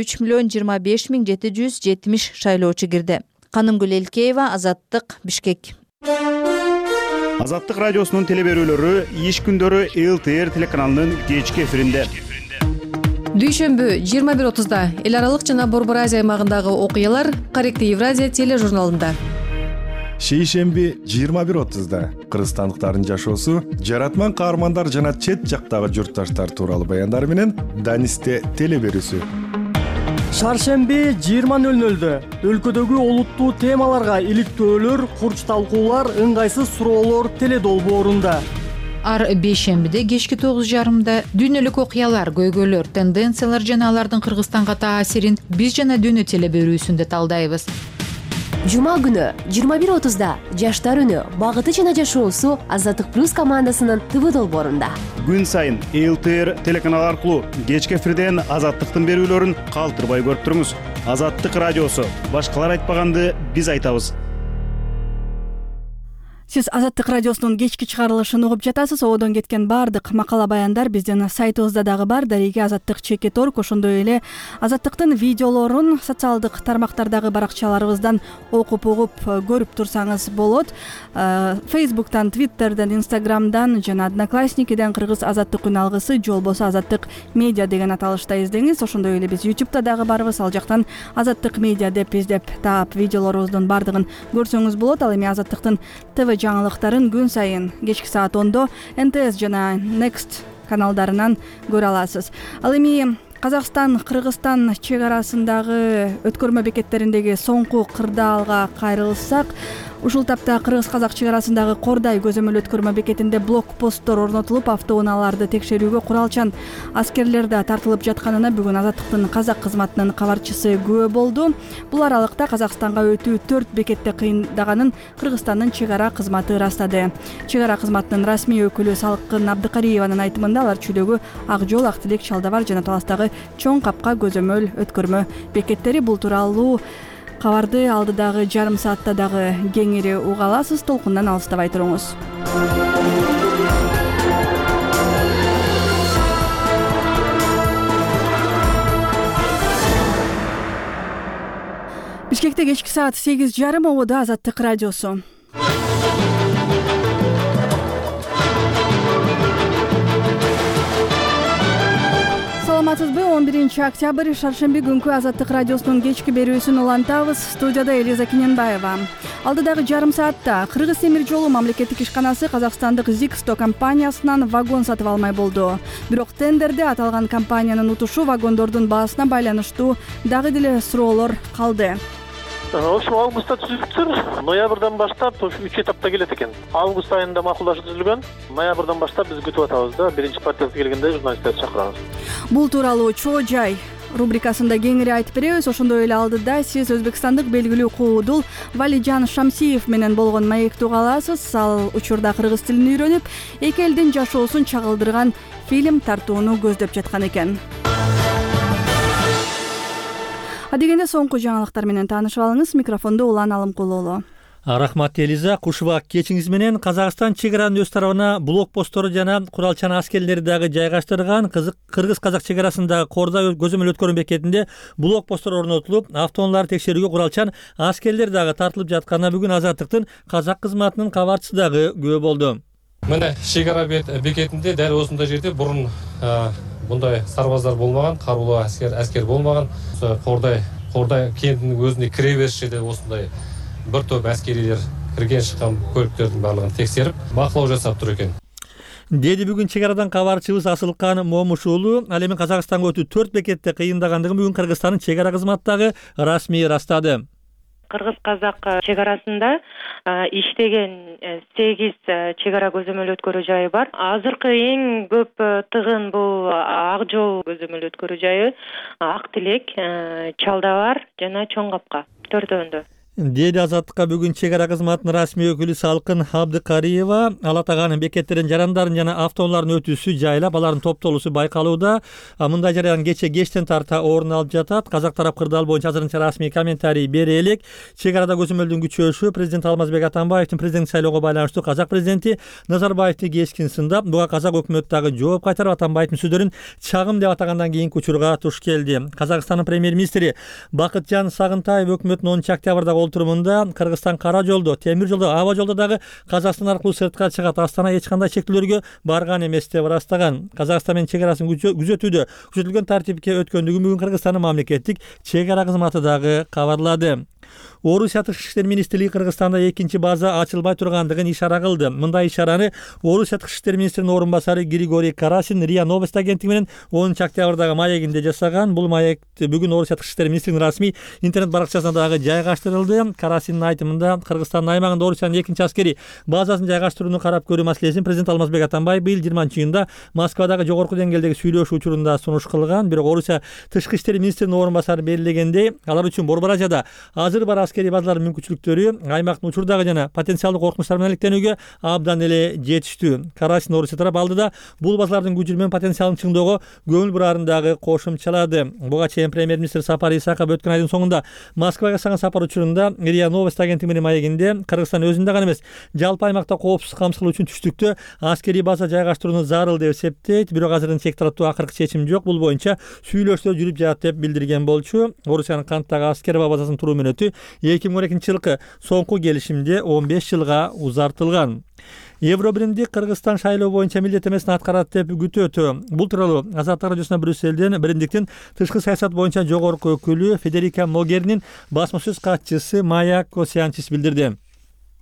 3 770 шайлоочу кирди. Канымгүл Элкеева, Азаттык, Бишкек. Азаттык радиосунун телеберүүлөрү иш күндөрү ЛТР телеканалынын кечки эфиринде. Дүйшөмбү 21:30-да эл аралык жана Борбор Азия аймагындагы окуялар Корректив Евразия тележурналында. Шейшемби 21:30-да кыргызстандыктардын жашоосу, жаратман каармандар жана чет жактагы журтташтар тууралуу баяндар менен Данисте телеберүүсү. Шаршемби 20:00-дө өлкөдөгү олуттуу темаларга иликтөөлөр, курч талкуулар, ыңгайсыз суроолор теледолбоорунда. Ар бейшембиде кечки 9:30-да дүйнөлүк окуялар, көйгөйлөр, тенденциялар жана алардын Кыргызстанга таасирин биз жана дүйнө телеберүүсүндө талдайбыз. Жума күнү 21:30-да Жаштар үнү, багыты жана жашоосу Азаттык плюс командасынын ТВ долбоорунда. Күн сайын ЛТР телеканалы аркылуу кечки эфирден Азаттыктын берүүлөрүн калтырбай көрүп туруңуз. Азаттык радиосу. Башкалар айтпаганды биз айтабыз. Сиз Азаттык радиосунун кечки чыгарылышын угуп жатасыз. Одон кеткен бардык макала баяндар биздин сайтыбызда дагы бар. Дареги Азаттык.org. Ошондой эле Азаттыктын видеолорун социалдык тармактардагы баракчаларыбыздан окуп көрүп турсаңыз болот. Facebook'tan, Twitter'den, Instagram'dan жана Одноклассникиден Кыргыз Азаттык күн алгысы, же болбосо Азаттык медиа деген аталышта издеңиз. Ошондой эле биз YouTube'да дагы барбыз. Ал жактан Азаттык медиа деп издеп таап видеолорубуздун бардыгын көрсөңүз болот. Ал эми Азаттыктын ТВ жаңылыктарын күн сайын кечки саат 10-до НТС жана Next каналдарынан көрө аласыз. Ал эми Казакстан Кыргызстан чек арасындагы өткөрмө бекеттериндеги соңку кырдаалга кайрылсак, ушул тапта кыргыз-казак чек арасындагы Кордай көзөмөл өткөрмө бекетинде блокпосттор орнотулуп, автоунааларды текшерүүгө куралчан аскерлер да тартылып жатканына бүгүн Азаттыктын казак кызматынын кабарчысы күбө болду. Бул аралыкта Казакстанга өтүү 4 бекетте кыйындаганын Кыргызстандын чек ара кызматы ырастады. Чек ара кызматынын расмий өкүлү Салкын Абдыкариеванын айтымында алар Чүлөгү, Ак Жол, Ак Тилек, Чалдабар жана Таластагы Чоң Капка көзөмөл өткөрмө бекеттери. Бул тууралуу кабарды алдыдагы жарым саатта дагы кеңири уга аласыз. Толкундан алыстабай туруңуз. Бишкекте кечки саат 8:30 ободо Азаттык радиосу. Саламатсызбы? 11 октябрь шаршемби күнкү Азаттык радиосунун кечки берүүсүн улантабыз. Студияда Элиза Киненбаева. Алдыдагы жарым саатта Кыргыз темир жолу мамлекеттик ишканасы казакстандык Зиксто компаниясынан вагон сатып алмай болду. Бирок тендерде аталган компаниянын утушу вагондордун баасына байланыштуу дагы деле суроолор калды. Ошо августта түзүлүптүр. Ноябрдан баштап 3 этапта келет экен. Август айында макулдашып түзүлгөн. Ноябрдан баштап биз күтүп атабыз да, биринчи партиясы келгенде журналисттерди чакырабыз. Бул тууралуу Чоо Жай рубрикасында кеңири айтып беребиз. Ошондой эле алдыда сиз өзбекстандык белгилүү куудул Валиджан Шамсиев менен болгон маекти уга аласыз. Ал учурда кыргыз тилин үйрөнүп, эки элдин жашоосун чагылдырган фильм тартууну көздөп жаткан экен. Адегенде соңку жаңылыктар менен таанышып алыңыз. Микрофондо Улан Алымкулуулу. Рахмат Элиза. Кушубак кечиңиз менен Казакстан чек аранын өз тарабына блокпосттору жана куралчан аскерлерди дагы жайгаштырган. Кыргыз-казак чек арасындагы Кордай көзөмөл өткөрмө бекетинде блокпосттор орнотулуп, автоунааларды текшерүүгө куралчан аскерлер дагы тартылып жатканына бүгүн Азаттыктын казак кызматынын кабарчысы дагы күбө болду. Мына чек ара бекетинде дәл осундай жерде бурун мындай сарбаздар болмаган, каруулуу аскер болмаган. Кордай кентинин өзүнө кире бериш жерде осундай bir топ аскерилер кирген чыккан көлүктөрдүн баардыгын текшерип, бакылоо жасап тур экен. Деди бүгүн чек арадан кабарчыбыз Асылкан Момуш уулу. Ал эми Казакстанга өтүү 4 бекетте кыйындагандыгын бүгүн Кыргызстандын чек ара кызматтагы расмий ырастады. Кыргыз-казак чек арасында иштеген 8 чек ара көзөмөл өткөрүү жайы бар. Азыркы эң көп тыгын бул Ак Жол көзөмөл өткөрүү жайы, Ак Тилек, Чалдабар жана Чоң Капка. 4-өндө. Деди Азаттыкка бүгүн чек ара кызматынын расмий өкүлү Салкын Абдыкариева. Ал атаган бекеттердин жарандарын жана автоунаалардын өтүүсү жайлап, алардын топтолуусу байкалууда. Мындай жарыян кечтен тарта орун алып жатат. Казак тарап кырдаал боюнча азырынча расмий комментарий бере элек. Чек арада көзөмөлдүн күчөшү президент Алмазбек Атамбаевдин президент шайлоого байланыштуу казак президенти Назарбаевди кечкин сындап, буга казак өкмөтү дагы жооп кайтарып Атамбаевдин сөздөрүн чагым деп атагандан кийинки учурга туш келди. Казакстандын премьер-министри Бакытжан Сагынтаев өкмөттүн 10 октябрда олтурумунда Кыргызстан кара жолдо, темир жолдо, аба жолдо дагы Казакстан аркылуу сыртка чыгат, Астана эч кандай чектөөлөргө барган эмес деп ырастаган. Казакстан менен чек арасын күзөтүүдө күзөтүлгөн тартипке өткөндүгүн бүгүн Кыргызстандын мамлекеттик чек ара кызматы дагы кабарлады. Орусия Тышкы иштер министрлиги Кыргызстанда экинчи база ачылбай тургандыгын ишара кылды. Мындай ишараны Орусия Тышкы иштер министринин орун басары Григорий Карасин РИА Новости агенттиги менен 10 октябрдагы маегинде жасаган. Бул маекти бүгүн Орусия Тышкы иштер министринин расмий интернет баракчасына дагы жайгаштырылды. Карасиндин айтымында Кыргызстандын аймагында Орусиянын экинчи аскери базасын жайгаштырууну карап көрүү маселесин президент Алмазбек Атамбаев быйыл 20-июнда Москвадагы жогорку деңгээлдеги сүйлөшүү учурунда сунуш кылган. Бирок Орусия Тышкы иштер министринин орун басары белгилегендей, алар үчүн Борбор Азияда азыр бар аскери базалардын мүмкүнчүлүктөрү аймактын учурдагы жана потенциалдык коркунучтар менен иликтенүүгө абдан эле жетиштүү. Карасин Орусия тарап алдыда бул базалардын күчү менен потенциалын чыңдоого көңүл бурарын дагы кошумчалады. Буга чейин премьер-министр Сапар Исаков өткөн айдын соңунда Москвага жасаган сапар учурунда РИА Новости агенттиги менен маегинде Кыргызстан өзүндө гана эмес, жалпы аймакта коопсуздук камсыздоо үчүн түштүктө аскери база жайгаштырууну зарыл деп эсептейт. Бирок азырынча эки тараптуу акыркы чечим жок. Бул боюнча сүйлөшүүлөр жүрүп жатат деп билдирген болчу. Орусиянын канттагы аскер базасын туруу мүнөтү 2012 жылкы соңку келишимде 15 жылга узартылган. Евробиримдик Кыргызстан шайлоо боюнча милдеттемесин аткарат деп күтөт. Бул тууралуу Азаттык радиосуна Брюсселден биримдиктин тышкы саясат боюнча жогорку өкүлү Федерика Могеринин басма сөз катчысы Майя Косянчис билдирди.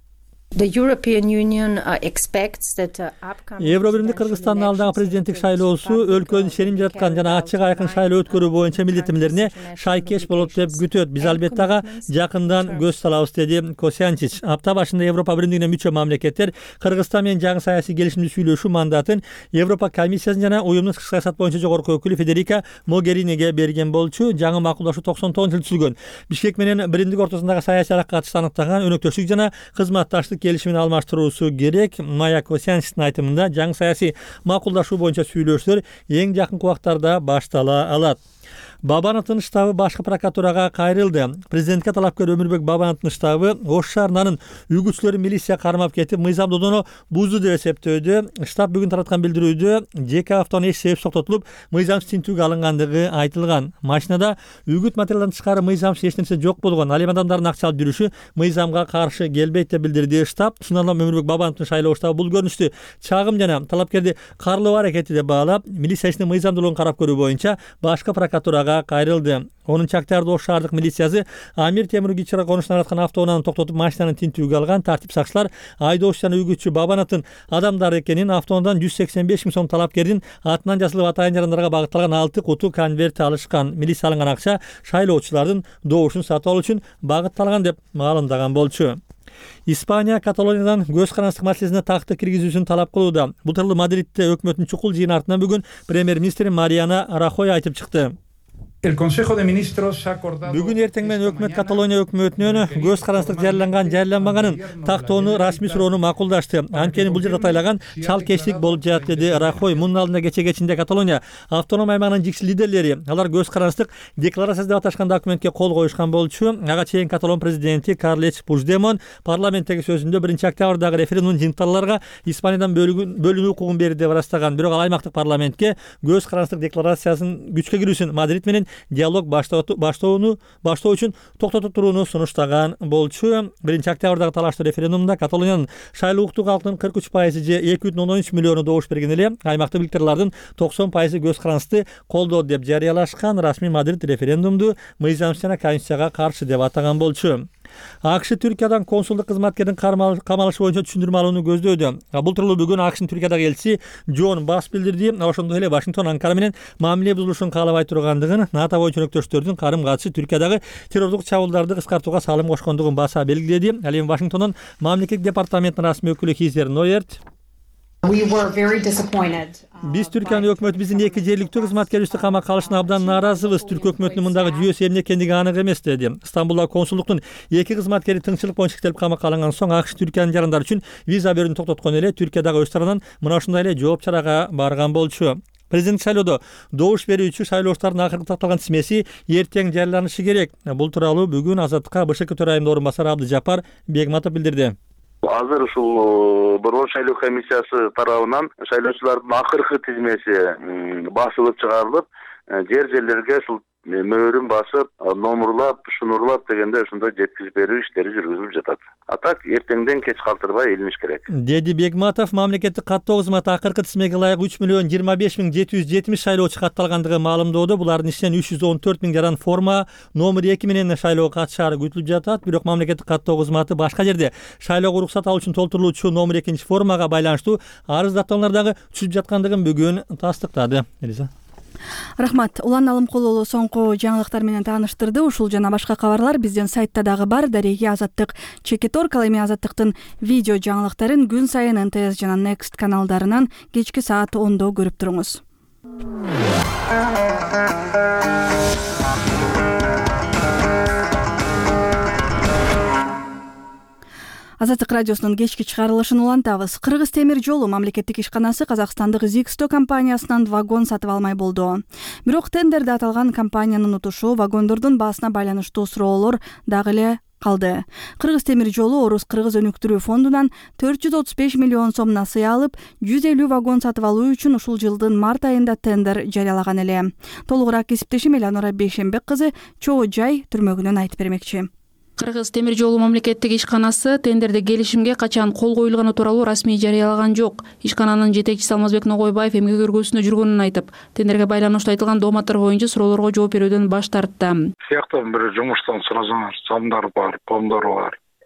Евро биримдик Кыргызстандын алдыңкы президенттик шайлоосу өлкөнү сеним жараткан жана ачык айкын шайлоо өткөрүү боюнча милдеттемелерине шайкеш болот деп күтөт. Биз албетте ага жакындан көз салабыз, деди Косянчич. Апта башында Европа биримдигине мүчө мамлекеттер Кыргызстан менен жаңы саясий келишимди сүйлөшүү мандатын Европа комиссиясынын жана уюмдун тышкы саясат боюнча жогорку өкүлү Федерика Могериниге берген болчу. Жаңы макулдашуу 99-жылы түзүлгөн. Бишкек менен биримдик ортосундагы саясий аракатышты аныктаган өнөктөштүк жана кызматташтык келишимин алмаштыруусу керек. Майя Косянчичтин айтымында жаңы саясий макулдашуу боюнча сүйлөшүүлөр эң жакынкы убактарда баштала алат. Бабановдун штабы башкы прокуратурага кайрылды. Президентке талапкер Өмүрбек Бабановдун штабы Ош шаарынын үгүтчүлөрү милиция кармап кетип, мыйзам додону бузду деп эсептөөдө. Штаб бүгүн тараткан билдирүүдө жеке автоунаа эч себепсиз токтотулуп, мыйзамсыз тинтүүгө алынгандыгы айтылган. Машинада үгүт материалдан тышкары мыйзамсыз эч нерсе жок болгон. Ал эми адамдардын акча алып жүрүшү мыйзамга каршы келбейт деп билдирди штаб. Шундан улам Өмүрбек Бабановдун шайлоо штабы бул көрүнүштү чагым жана талапкерди карлоо аракети деп баалап, милиция ишинин мыйзамдуулугун карап көрүү боюнча башкы прокуратурага кайрылды. 10-октябрда Ош шаардык милициясы Амир Темир Гичера конушуна араткан автоунааны токтотуп, машинаны тинтүүгө алган. Тартип сакчылар айдоочу жана үгүтчү Бабановдун адамдары экенин, автоунаадан 185 000 сом талапкердин атынан жазылып атайын жарандарга багытталган 6 куту конверт алышкан. Милиция алынган акча шайлоочулардын добушун сатып алуу үчүн багытталган деп маалымдаган болчу. Испания Каталониядан көз карандык маселесине такты киргизүүсүн талап кылууда. Бул тууралуу Мадридте өкмөттүн чукул жыйын артынан бүгүн премьер-министр Мариана Рахой айтып чыкты. Бүгүн эртең менен өкмөт Каталония өкмөтүнөн көз карандык жарыяланган жарыяланбаганын тактоону расмий суроону макулдашты. Анткени бул жерде атайланган чалкештик болуп жатат, деди Рахой. Мунун алдында кече-кечинде Каталония автоном аймагынын жикчи лидерлери, алар көз карандык декларация деп аташкан документке кол коюшкан болчу. Ага чейин Каталон президенти Карлеч Пучдемон парламенттеги сөзүндө 1-октябрдагы референдумдун жыйынтыктагыларга Испаниядан бөлүнүү укугун берди деп ырастаган. Бирок ал аймактык парламентке көз карандык декларациясынын күчкө кирүүсүн Мадрид менен диалог баштоо үчүн токтотуп турууну сунуштаган болчу. 1-октябрдагы талаштуу референдумда Каталониянын шайлоо укуктуу калктын 43% же 2,13 миллиону добуш берген эле. Аймактык билдирүүлөрдүн 90% көз карандыкты колдоо деп жарыялашкан. Расмий Мадрид референдумду мыйзамсыз жана конституцияга каршы деп атаган болчу. АКШ Түркиядан консулдук кызматкердин камалышы боюнча түшүндүрмө алууну көздөөдө. Бул тууралуу бүгүн АКШнын Түркиядагы элчиси Джон Басс билдирди. Ошондой эле Вашингтон Анкара менен мамиле бузулушун каалабай тургандыгын, НАТО боюнча өнөктөштөрдүн карым-катышы Түркиядагы террордук чабуулдарды кыскартууга салым кошкондугун баса белгиледи. Ал эми Вашингтондон мамлекеттик департаментинин расмий өкүлү Хизер Нойерт Биз Түркиянын өкмөтү биздин эки жергиликтүү кызматкерибизди камакка алышына абдан нааразыбыз. Түрк өкмөтүнүн мындагы жүйөсү эмне экендиги анык эмес, деди. Стамбулдагы консулдуктун эки кызматкери тыңчылык боюнча иштелип камакка алынган соң АКШ Түркиянын жарандары үчүн виза берүүнү токтоткон эле Түркиядагы өз тарабынан мына ушундай эле жооп чарага барган болчу. Президент шайлоодо добуш берүүчү шайлоочулардын акыркы такталган тизмеси эртең жарыяланышы керек. Бул тууралуу бүгүн Азаттыкка БШК төрайымынын орун басары Абдыжапар Бегматов билдирди. Азыр ушул борбор шайлоо комиссиясы тарабынан шайлоочулардын акыркы тизмеси басылып чыгарылып, жерлерге ушул мөөрүн басып, номурлап, шунурлап дегенде ушундай жеткизип берүү иштери жүргүзүлүп жатат. А так эртеңден кеч калтырбай илиниш керек, деди Бегматов. Мамлекеттик каттоо кызматы акыркы тизмеге ылайык 3,25,770 шайлоочу катталгандыгы маалымдоодо. Булардын ичинен 314 000 жаран форма номер 2 менен шайлоого катышаары күтүлүп жатат. Бирок мамлекеттик каттоо кызматы башка жерде шайлоого уруксат алуу үчүн толтурулуучу номер 2 формага байланыштуу арыз даттоолордун дагы түшүп жаткандыгын бүгүн тастыктады. Рахмат. Улан Алымкулуу соңку жаңылыктар менен тааныштырды. Ушул жана башка кабарлар биздин сайтта дагы бар. Дареги Азаттык Чекитор, ал эми Азаттыктын видео жаңылыктарын күн сайын НТС жана Next каналдарынан кечки саат 10:00 көрүп туруңуз. Азаттык радиосунун кечки чыгарылышын улантабыз. Кыргыз темир жолу мамлекеттик ишканасы казакстандык Zixto компаниясынан вагон сатып алмай болду. Бирок тендерде аталган компаниянын утушу вагондордун баасына байланыштуу суроолор дагы эле калды. Кыргыз темир жолу Орус кыргыз өнүктүрүү фондунан 435 миллион сом насыя алып, 150 вагон сатып алуу үчүн ушул жылдын март айында тендер жарыялаган эле. Толугураак кесиптешим Эланора Бейшембек кызы Чоо Жай түрмөгүнөн айтып бермекчи. Кыргыз темир жолу мамлекеттик ишканасы тендерде келишимге качан кол коюлганы тууралуу расмий жарыялаган жок. Ишкананын жетекчиси Алмазбек Ногойбаев эмгек өргөсүнө жүргөнүн айтып, тендерге байланыштуу айтылган дооматтар боюнча суроолорго жооп берүүдөн баш тартты. Сыяктуу бир жумуштан сурасаңар, самдар бар, помдор бар.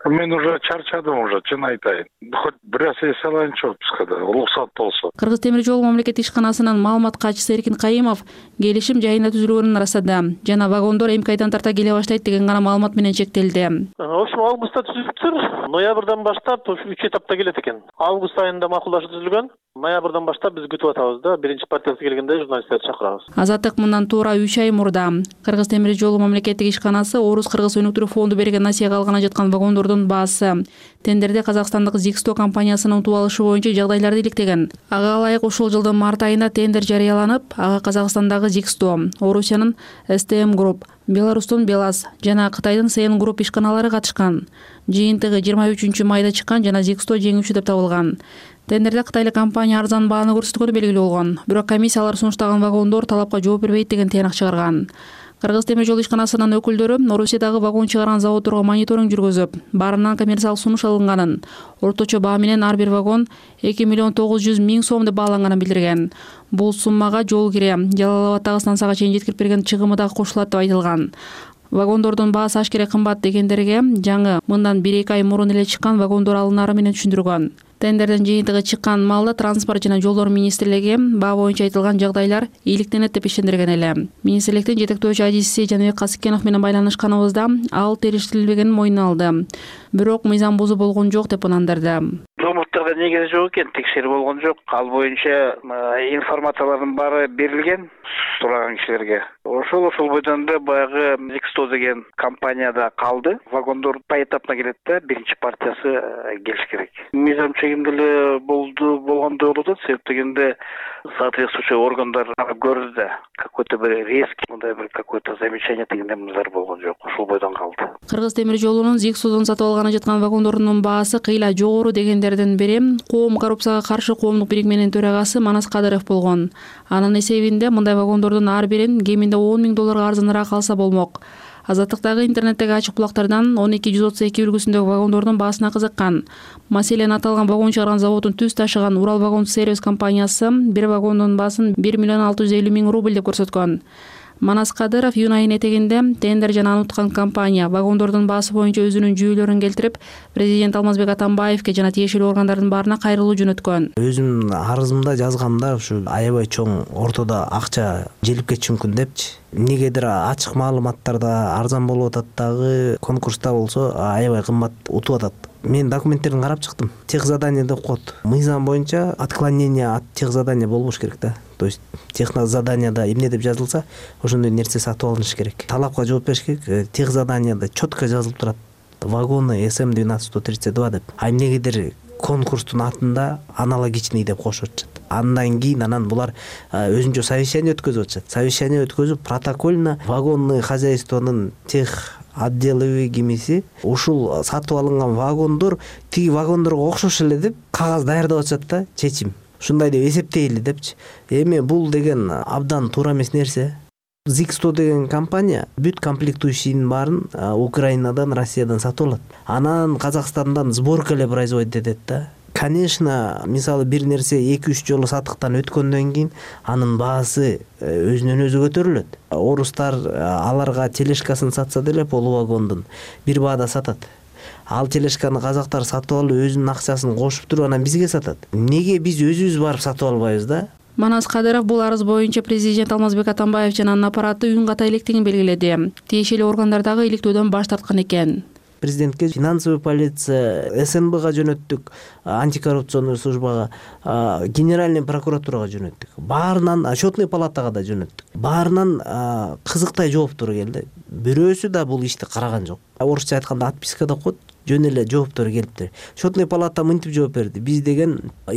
Мен уже чарчадым, уже чын айтайын. Хоть бир нерсе эсе алайынчы болупбузга да, уруксат болсо. Кыргыз темир жол мамлекеттик ишканасынын маалымат катчысы Эркин Кайымов келишим жайында түзүлгөнүн ырастады жана вагондор эмки айдан тарта келе баштайт деген гана маалымат менен чектелди. В общем, августта түзүлүптүр. Ноябрдан баштап 3 этапта келет экен. Август айында макулдашып түзүлгөн. Ноябрдан баштап биз күтүп атабыз да, биринчи партиясы келгенде журналисттерди чакырабыз. Азаттык мындан туура 3 ай мурда Кыргыз темир жолу мамлекеттик ишканасы Орус Кыргыз өнүктүрүү фонду берген насыяга алгана жаткан вагондордун баасы тендерде казакстандык Zixto компаниясынын утуп алышы боюнча жагдайларды иликтеген. Ага ылайык ушул жылдын март айында тендер жарыяланып, ага Казакстандагы Zixto, Орусиянын STM Group, Беларустун Белаз жана Кытайдын CN Group ишканалары катышкан. Жыйынтыгы 23 майда чыккан жана Zixto жеңүүчү деп табылган. Тендерде кытайлык компания арзан бааны көрсөткөнү белгилүү болгон. Бирок комиссиялар сунуштаган вагондор талапка жооп бербейт деген тыянак чыгарган. Кыргыз темир жол ишканасынын өкүлдөрү Орусиядагы вагон чыгарган заводдорго мониторинг жүргүзүп, баарынан коммерциялык сунуш алынганын, орточо баа менен ар бир вагон 2 миллион 900 миң сом деп бааланганын билдирген. Бул суммага жол кире, Жалал Абадтагы станцияга чейин жеткирип берген чыгымы дагы кошулат деп айтылган. Вагондордун баасы ашкере кымбат дегендерге жаңы мындан 1-2 ай мурун эле чыккан вагондор алынары менен түшүндүргөн. Тендерден жыйынтыгы чыккан маалда транспорт жана жолдор министрлиги баа боюнча айтылган жагдайлар ийгиликтенет деп ишендирген эле. Министрликтин жетектөөчү адиси Жаныбек Касыкенов менен байланышканыбызда ал териштирилбегенин мойнуна алды. Бирок мыйзам бузуу болгон жок деп ынандырды. Номуттарда негизи жок экен, текшерип болгон жок. Ал боюнча информациялардын баары берилген сураган кишилерге. Ошол бойдон да баягы Zixto деген компанияда калды. Вагондор поэтапно келет да, биринчи партиясы келиш керек. Мыйзам чегиндели болгондой болуп атат, себеп дегенде соответствующий органдар көрдү да, какой-то бир резкий, мындай бир какой-то замечание дегендер болгон жок. Ошол бойдон калды. Кыргыз темир жолунун Zixto'дон сатып алганы жаткан вагондордун баасы кыйла жогору дегендердин бири Коом коррупцияга каршы коомдук бирикменин төрагасы Манас Кадыров болгон. Анын эсебинде мындай вагондордун ар бирин кеминде $10,000 арзаныраак алса болмок. Азаттыктагы интернеттеги ачык булактардан 12132 үлгүсүндөгү вагондордун баасына кызыккан. Маселен аталган вагон чыгарган заводдун түз ташыган Урал вагон сервис компаниясы бир вагондун баасын 1 миллион 650 миң рубль деп көрсөткөн. Манас Кадыров июнь айынын этегинде тендер жана уткан компания вагондордун баасы боюнча өзүнүн жүйөлөрүн келтирип, президент Алмазбек Атамбаевке жана тиешелүү органдардын баарына кайрылуу жөнөткөн. Өзүм арызымда жазгамда ушу аябай чоң ортодо акча желип кетиши мүмкүн депчи. Негедир ачык маалыматтарда арзан болуп атат дагы, конкурста болсо аябай кымбат утуп атат. Мен документтерин карап чыктым. Тех задание деп коет. Мыйзам боюнча отклонение от тех задания болбош керек да. То есть тех заданияда эмне деп жазылса, ошондой нерсе сатып алыныш керек. Талапка жооп бериш керек. Тех заданияда четко жазылып турат. Вагоны SM12132 деп. А эмнегедир конкурстун атында аналогичный деп кошуп атышат. Андан кийин булар өзүнчө совещание өткөзүп атышат. Совещание өткөзүп протокольно вагонный хозяйствонун тех отделовый кимиси ушул сатып алынган вагондор тиги вагондорго окшош эле деп кагаз даярдап атышат да, чечим. Ушундай деп эсептейли депчи. Эми бул деген абдан туура эмес нерсе. Zixto деген компания бүт комплектующийдин баарын Украинадан, Россиядан сатып алат. Анан Казакстандан сборка эле производить этет да. Конечно, мисалы бир нерсе 2-3 жолу сатыктан өткөндөн кийин анын баасы өзүнөн өзү көтөрүлөт. Орустар аларга тележкасын сатса деле полу вагондун бир баада сатат. Ал тележканы казактар сатып алып өзүнүн акчасын кошуп туруп анан бизге сатат. Неге биз өзүбүз барып сатып албайбыз да? Манас Кадыров бул арыз боюнча президент Алмазбек Атамбаев жана анын аппараты үн ката электигин белгиледи. Тиешелүү органдар дагы иликтөөдөн баш тарткан экен. Президентке финансовый полиция, СНБга жөнөттүк, антикоррупционный службага, генеральный прокуратурага жөнөттүк. Баарынан счетный палатага да жөнөттүк. Баарынан кызыктай жооптор келди. Бирөөсү да бул ишти караган жок. Орусча айтканда отписка да коет. Жөн эле жооптор келиптир. Счетный палата мынтип жооп берди. Биз деген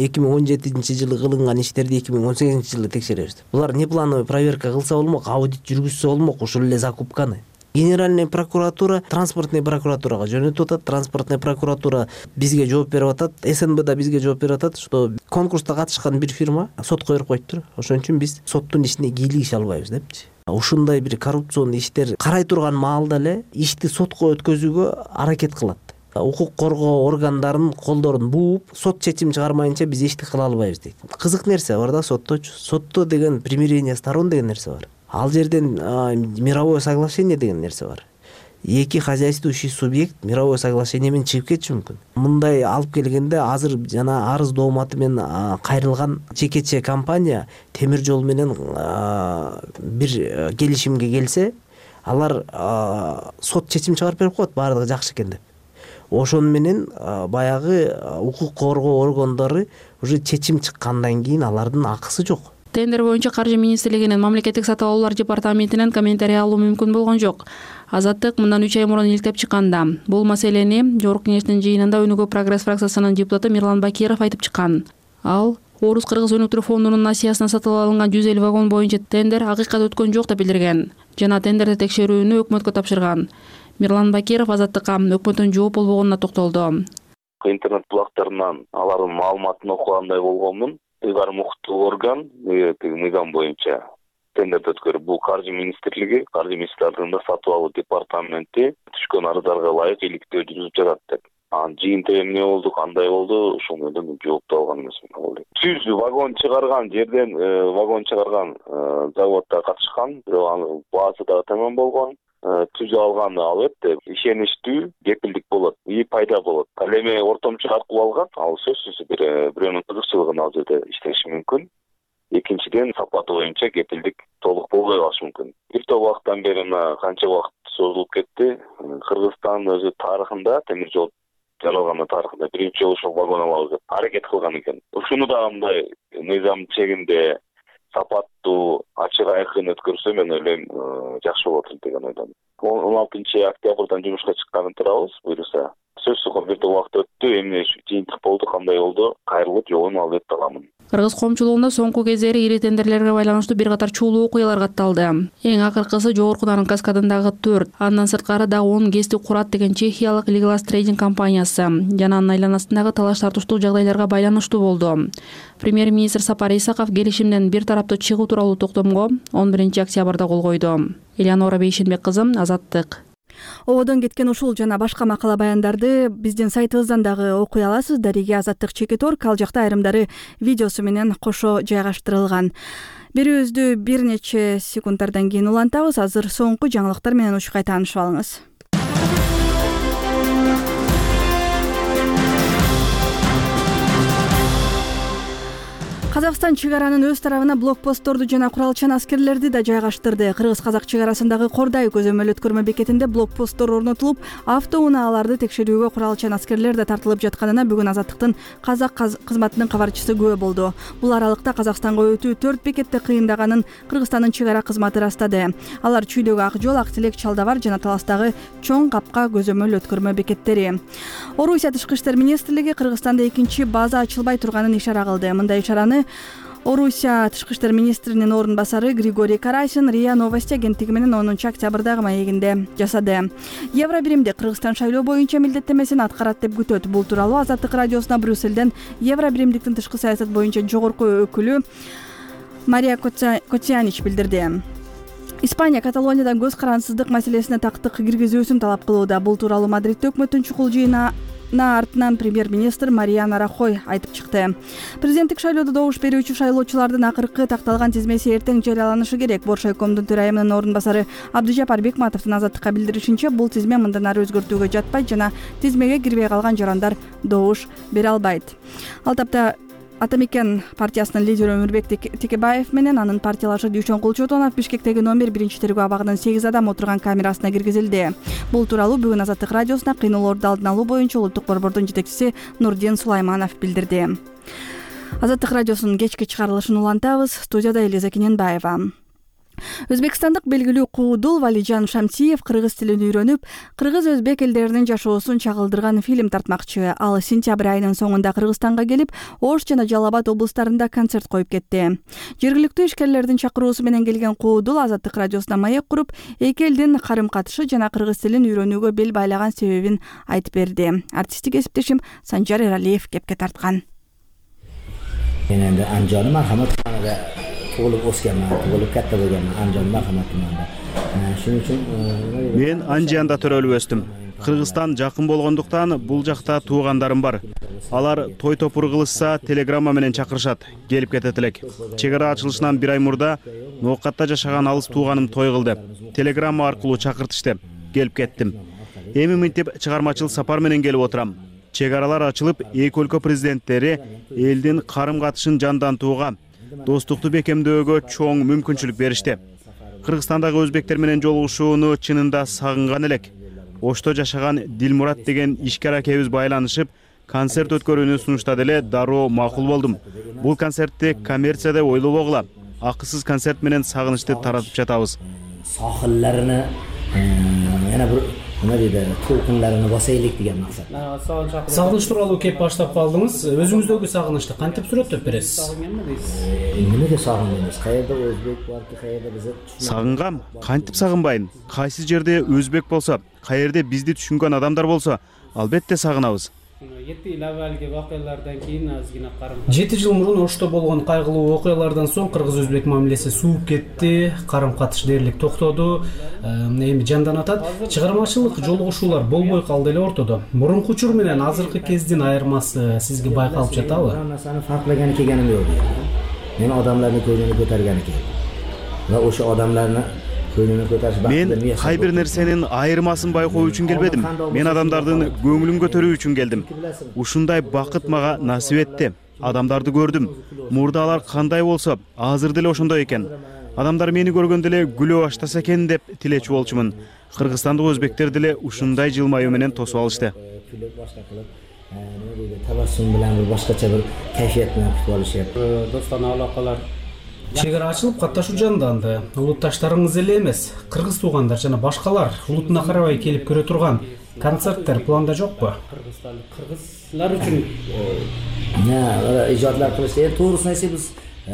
2017-жылы кылынган иштерди 2018-жылы текшеребиз. Булар неплановый проверка кылса болмок, аудит жүргүзсө болмок, ушул эле закупканы. Генеральный прокуратура транспортный прокуратурага жөнөтүп атат. Транспортный прокуратура бизге жооп берип атат. СНБ да бизге жооп берип атат, что конкурста катышкан бир фирма сотко берип коюптур. Ошон үчүн биз соттун ишине кийлик иш албайбыз депчи. Ушундай бир коррупционный иштер карай турган маалда эле ишти сотко өткөзүүгө аракет кылат. Укук коргоо органдарынын колдорун бууп, сот чечим чыгармайынча биз ишти кыла албайбыз дейт. Кызык нерсе бар да сотточу. Сотто деген примирение сторон деген нерсе бар. Ал жерден мировое соглашение деген нерсе бар. эки хозяйствующий субъект мировой соглашение менен чыгып кетиши мүмкүн. Мындай алып келгенде азыр жана арыз дооматы менен кайрылган жекече компания темир жол менен бир келишимге келсе, алар сот чечим чыгарып берип коет, баардыгы жакшы экен деп. Ошону менен баягы укук коргоо органдары уже чечим чыккандан кийин алардын акысы жок. Тендер боюнча Каржы министрлигинин мамлекеттик сатып алуулар департаментинен комментарий алуу мүмкүн болгон жок. Азаттык мындан 3 ай мурун иликтеп чыкканда, бул маселени Жогорку Кеңештин жыйынында Өнүгүү прогресс фракциясынын депутаты Мирлан Бакиров айтып чыккан. Ал Орус-Кыргыз өнүктүрүү фондунун насыясына сатып алынган 150 вагон боюнча тендер акыйкат өткөн жок деп билдирген жана тендерди текшерүүнү өкмөткө тапшырган. Мирлан Бакиров азаттыкка өкмөттүн жооп болбогонуна токтолду. Интернет булактарынан алардын маалыматын окугандай болгонмун. Ыйгарым укуктуу орган мыйзам боюнча тендерди өткөрүп, бул Каржы министрлиги, Каржы министрлигинин сатып алуу департаменти түшкөн арыздарга ылайык иликтөө жүргүзүп жатат деп. Жыйынтыгы эмне болду, кандай болду, ошол менен жоопту алган эмесмин. Түз вагон чыгарган жерден вагон чыгарган заводдо катышкан, бирок анын баасы дагы тамам болгон. Түз алган албетте ишеничтүү кепилдик болот, пайда болот. Ал эми ортомчу аркылуу алган, ал сөзсүз бирөөнүн кызыкчылыгын ал жерде иштеши мүмкүн. Экинчиден сапаты боюнча кепилдик толук болбой калышы мүмкүн. Бир топ убакыттан бери канча убакыт созулуп кетти. Кыргызстан өзү тарыхында, темир жол жаралган тарыхында биринчи жолу ошол вагон алабыз деп аракет кылган экен. Ушуну да мындай мыйзам чегинде сапаттуу, ачык айкын өткөрсө мен ойлойм жакшы болот деген ойдомун. 16 октябрдан жумушка чыкканын турабыз, буюрса. Сөзсүз бир топ убакыт өттү, эмне жыйынтык болду, кандай болду, кайрылып жообун албетте аламын. Кыргыз коомчулугунда соңку кездери ири тендерлерге байланыштуу бир катар чуулуу окуялар катталды. Эң акыркысы Жогорку Нарын каскадындагы 4, андан сырткары да 10 ГЭСти курат деген чехиялык Legalas Trading компаниясы жана анын айланасындагы талаш тартыштуу жагдайларга байланыштуу болду. Премьер-министр Сапар Исаков келишимден бир тараптуу чыгуу тууралуу токтомго 11 октябрда кол койду. Элеонора Бейшенбек кызы, Азаттык. Ободон кеткен ушул жана башка макала баяндарды биздин сайтыбыздан дагы окуй аласыз. Дареге Азаттык /Org, ал жакта айрымдары видеосу менен кошо жайгаштырылган. Берүүбүздү бир нече секунддардан кийин улантабыз. Азыр соңку жаңылыктар менен учкай таанышып алыңыз. Казакстан чыгаранын өз тарабына блокпостторду жана куралчан аскерлерди да жайгаштырды. Кыргыз-казак чыгарасындагы Кордай көзөмөл өткөрмө бекетинде блокпосттор орнотулуп, автоунааларды текшерүүгө куралчан аскерлер да тартылып жатканына бүгүн Азаттыктын казак кызматынын кабарчысы күбө болду. Бул аралыкта Казакстанга өтүү 4 бекетте кыйындаганын Кыргызстандын чыгара кызматы ырастады. Алар Чүйдөгү Ак жол, Актилек, Чалдабар жана Таластагы Чоң Капка көзөмөл өткөрмө бекеттери. Орусия тышкы иштер министрлиги Кыргызстанда экинчи база ачылбай турганын ишара кылды. Мындай ишараны Орусия тышкы иштер министринин орун басары Григорий Карасин РИА Новости агенттиги менен 10 октябрдагы маегинде жасады. Евробиримде Кыргызстан шайлоо боюнча милдеттемесин аткарат деп күтөт. Бул тууралуу Азаттык радиосуна Брюссельден Евробиримдиктин тышкы саясат боюнча жогорку өкүлү Мария Котянич билдирди. Испания Каталониядан көз карансыздык маселесине тактык киргизүүсүн талап кылууда. Бул тууралуу Мадридте өкмөттүн чукул жыйынына артынан премьер-министр Мариана Рахой айтып чыкты. Президенттик шайлоодо добуш берүүчү шайлоочулардын акыркы такталган тизмеси эртең жарыяланышы керек. Боршайкомдун төрайымынын орун басары Абдыжапар Бекматовдун Азаттыкка билдиришинче, бул тизме мындан ары өзгөртүүгө жатпайт жана тизмеге кирбей калган жарандар добуш бере албайт. Ал тапта Атамекен партиясынын лидери Өмүрбек Текебаев менен анын партиялашы Дүйшөн Кулчотонов Бишкектеги номер 1 тергөө абагынын 8 адам отурган камерасына киргизилди. Бул тууралуу бүгүн Азаттык радиосуна кыйноолорду алдын алуу боюнча улуттук борбордун жетекчиси Нурдин Сулайманов билдирди. Азаттык радиосунун кечки чыгарылышын улантабыз. Студияда Элиза Кененбаева. Өзбекстандык белгилүү куудул Валижан Шамсиев кыргыз тилин үйрөнүп, кыргыз-өзбек элдеринин жашоосун чагылдырган фильм тартмакчы. Ал сентябрь айынын соңунда Кыргызстанга келип, Ош жана Жалал Абад облустарында концерт коюп кетти. Жергиликтүү ишкерлердин чакыруусу менен келген куудул Азаттык радиосуна маек куруп, эки элдин карым-катышы жана кыргыз тилин үйрөнүүгө бел байлаган себебин айтып берди. Артисттик кесиптешим Санжар Эралиев кепке тарткан. Мен энди Анжаны мархаматханада туулуп өскөнмүн, туулуп катта болгонмун, Анжан мархаматханада. Шуning үчүн мен Анжанда төрөлүп өстүм. Кыргызстан жакын болгондуктан бул жакта туугандарым бар. Алар той топур кылышса телеграмма менен чакырышат, келип кетет элек. Чегара ачылышынан 1 ай мурда Ноокатта жашаган алыс тууганым той кылды. Телеграмма аркылуу чакыртышты. келип кеттим. Эми мынтип чыгармачыл сапар менен келип отурам. Чек аралар ачылып, эки өлкө президенттери элдин карым катышын жандантууга, достукту бекемдөөгө чоң мүмкүнчүлүк беришти. Кыргызстандагы өзбектер менен жолугушууну чынында сагынган элек. Ошто жашаган Дилмурат деген ишкер акебиз байланышып, концерт өткөрүүнү сунуштады эле дароо макул болдум. Бул концертти коммерция деп ойлобогула. Акысыз концерт менен сагынычты таратып жатабыз. Сахилларыны yana bir nima deydi, to'lqinlarini bosaylik degan maqsad. Сагыныч тууралуу кеп баштап калдыңыз. Өзүңүздөгү сагынычты кантип сүрөттөп бересиз? Эмнеге сагынабыз? Каерде өзбек барбы, каерде биз? Сагынгам, кантип сагынбайын? Кайсы жерде өзбек болсо, каерде бизди түшүнгөн адамдар болсо, албетте сагынабыз. 7 yıl avvalgi voqealardan keyin ozgina qarım. 7 жыл мурун Ошто болгон кайгылуу окуялардан соң кыргыз-өзбек мамилеси сууп кетти, карым-катыш дээрлик токтоду. Эми жандан атат, чыгармачылык жолугушуулар болбой калды эле ортодо. Мурунку учур менен азыркы кездин айырмасы сизге байкалып жатабы? Наrsani farqlagani kelganim yo'q. Men odamlarni ko'nglini ko'targani keldim. Va o'sha odamlarni Мен кай бир нерсенин айырмасын байкоо үчүн келбедим. Мен адамдардын көңүлүн көтөрүү үчүн келдим. Ушундай бакыт мага насип этти. Адамдарды көрдүм. Мурда алар кандай болсо, азыр деле ошондой экен. Адамдар мени көргөндө эле күлө баштаса экен деп тилечү болчумун. Кыргызстандык өзбектер деле ушундай жылмаюу менен тосуп алышты. Tabassum bilan bir boshqacha bir kayfiyat bilan kutib olishadi. Do'stona aloqalar чек ара ачылып катташуу жанданды. Улутташтарыңыз эле эмес, кыргыз туугандар жана башкалар улутуна карабай келип көрө турган концерттер планда жокпу? Кыргызлар үчүн ижодлар кылышты. Туурусын айтсак биз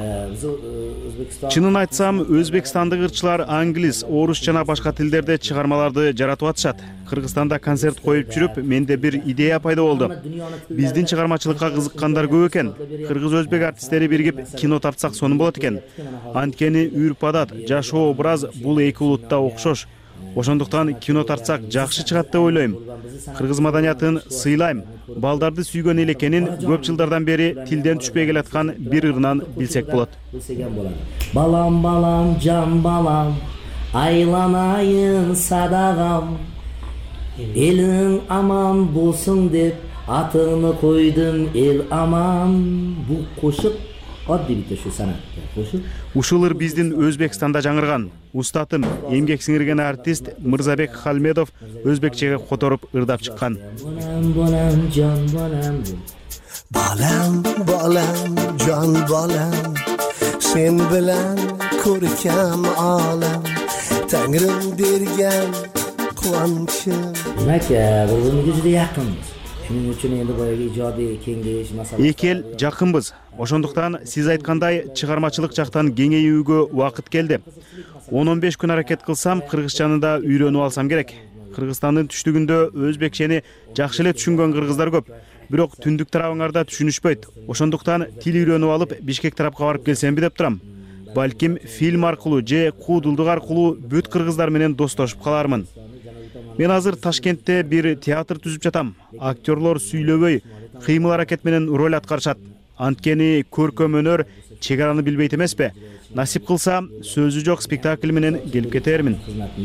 Чынын айтсам, өзбекстандык ырчылар англис, орус жана башка тилдерде чыгармаларды жаратып атышат. Кыргызстанда концерт коюп жүрүп, менде бир идея пайда болду. Биздин чыгармачылыкка кызыккандар көп экен. Кыргыз-өзбек артисттери биригип кино тартсак сонун болот экен. Анткени үрп-адат, жашоо образ бул эки улутта окшош. Ошондуктан кино тартсак жакшы чыгат деп ойлойм. Кыргыз маданиятын сыйлайм. Балдарды сүйгөн эл экенин көп жылдардан бери тилден түшпөй келаткан бир ырынан билсек болот. Балам, балам, жан балам, айланайын садагам. Элиң аман болсун деп атыңы койдум, эл аман. Бул кошук адди бит ушу санат. Ушул ыр биздин Өзбекстанда жаңырган. Устатым, эмгек сиңирген артист Мырзабек Халмедов өзбекчеге которуп ырдап чыккан. Балам, жан балам. Балам, балам, жан балам. Sen bilan ko'rkam olam. Tangrim bergan quvonchim. Demak, bir-birimizga juda yaqinmiz. Shuning uchun endi boyagi ijodiy kengayish masalasi. Эки эл жакынбыз. Ошондуктан сиз айткандай чыгармачылык жактан кеңейүүгө убакыт келди. 10-15 күн аракет кылсам, кыргызчаны да үйрөнүп алсам керек. Кыргызстандын түштүгүндө өзбекчени жакшы эле түшүнгөн кыргыздар көп. Бирок түндүк тарабыңарда түшүнүшпөйт. Ошондуктан тил үйрөнүп алып, Бишкек тарапка барып келсемби деп турам. Балким фильм аркылуу же куудулдук аркылуу бүт кыргыздар менен достошуп калармын. Мен азыр Ташкентте бир театр түзүп жатам. Актерлор сүйлөбөй, кыймыл аракет менен роль аткарышат. Анткени көркөм өнөр чек араны билбейт эмеспи? Насип кылса, сөзү жок спектакль менен келип кетермин.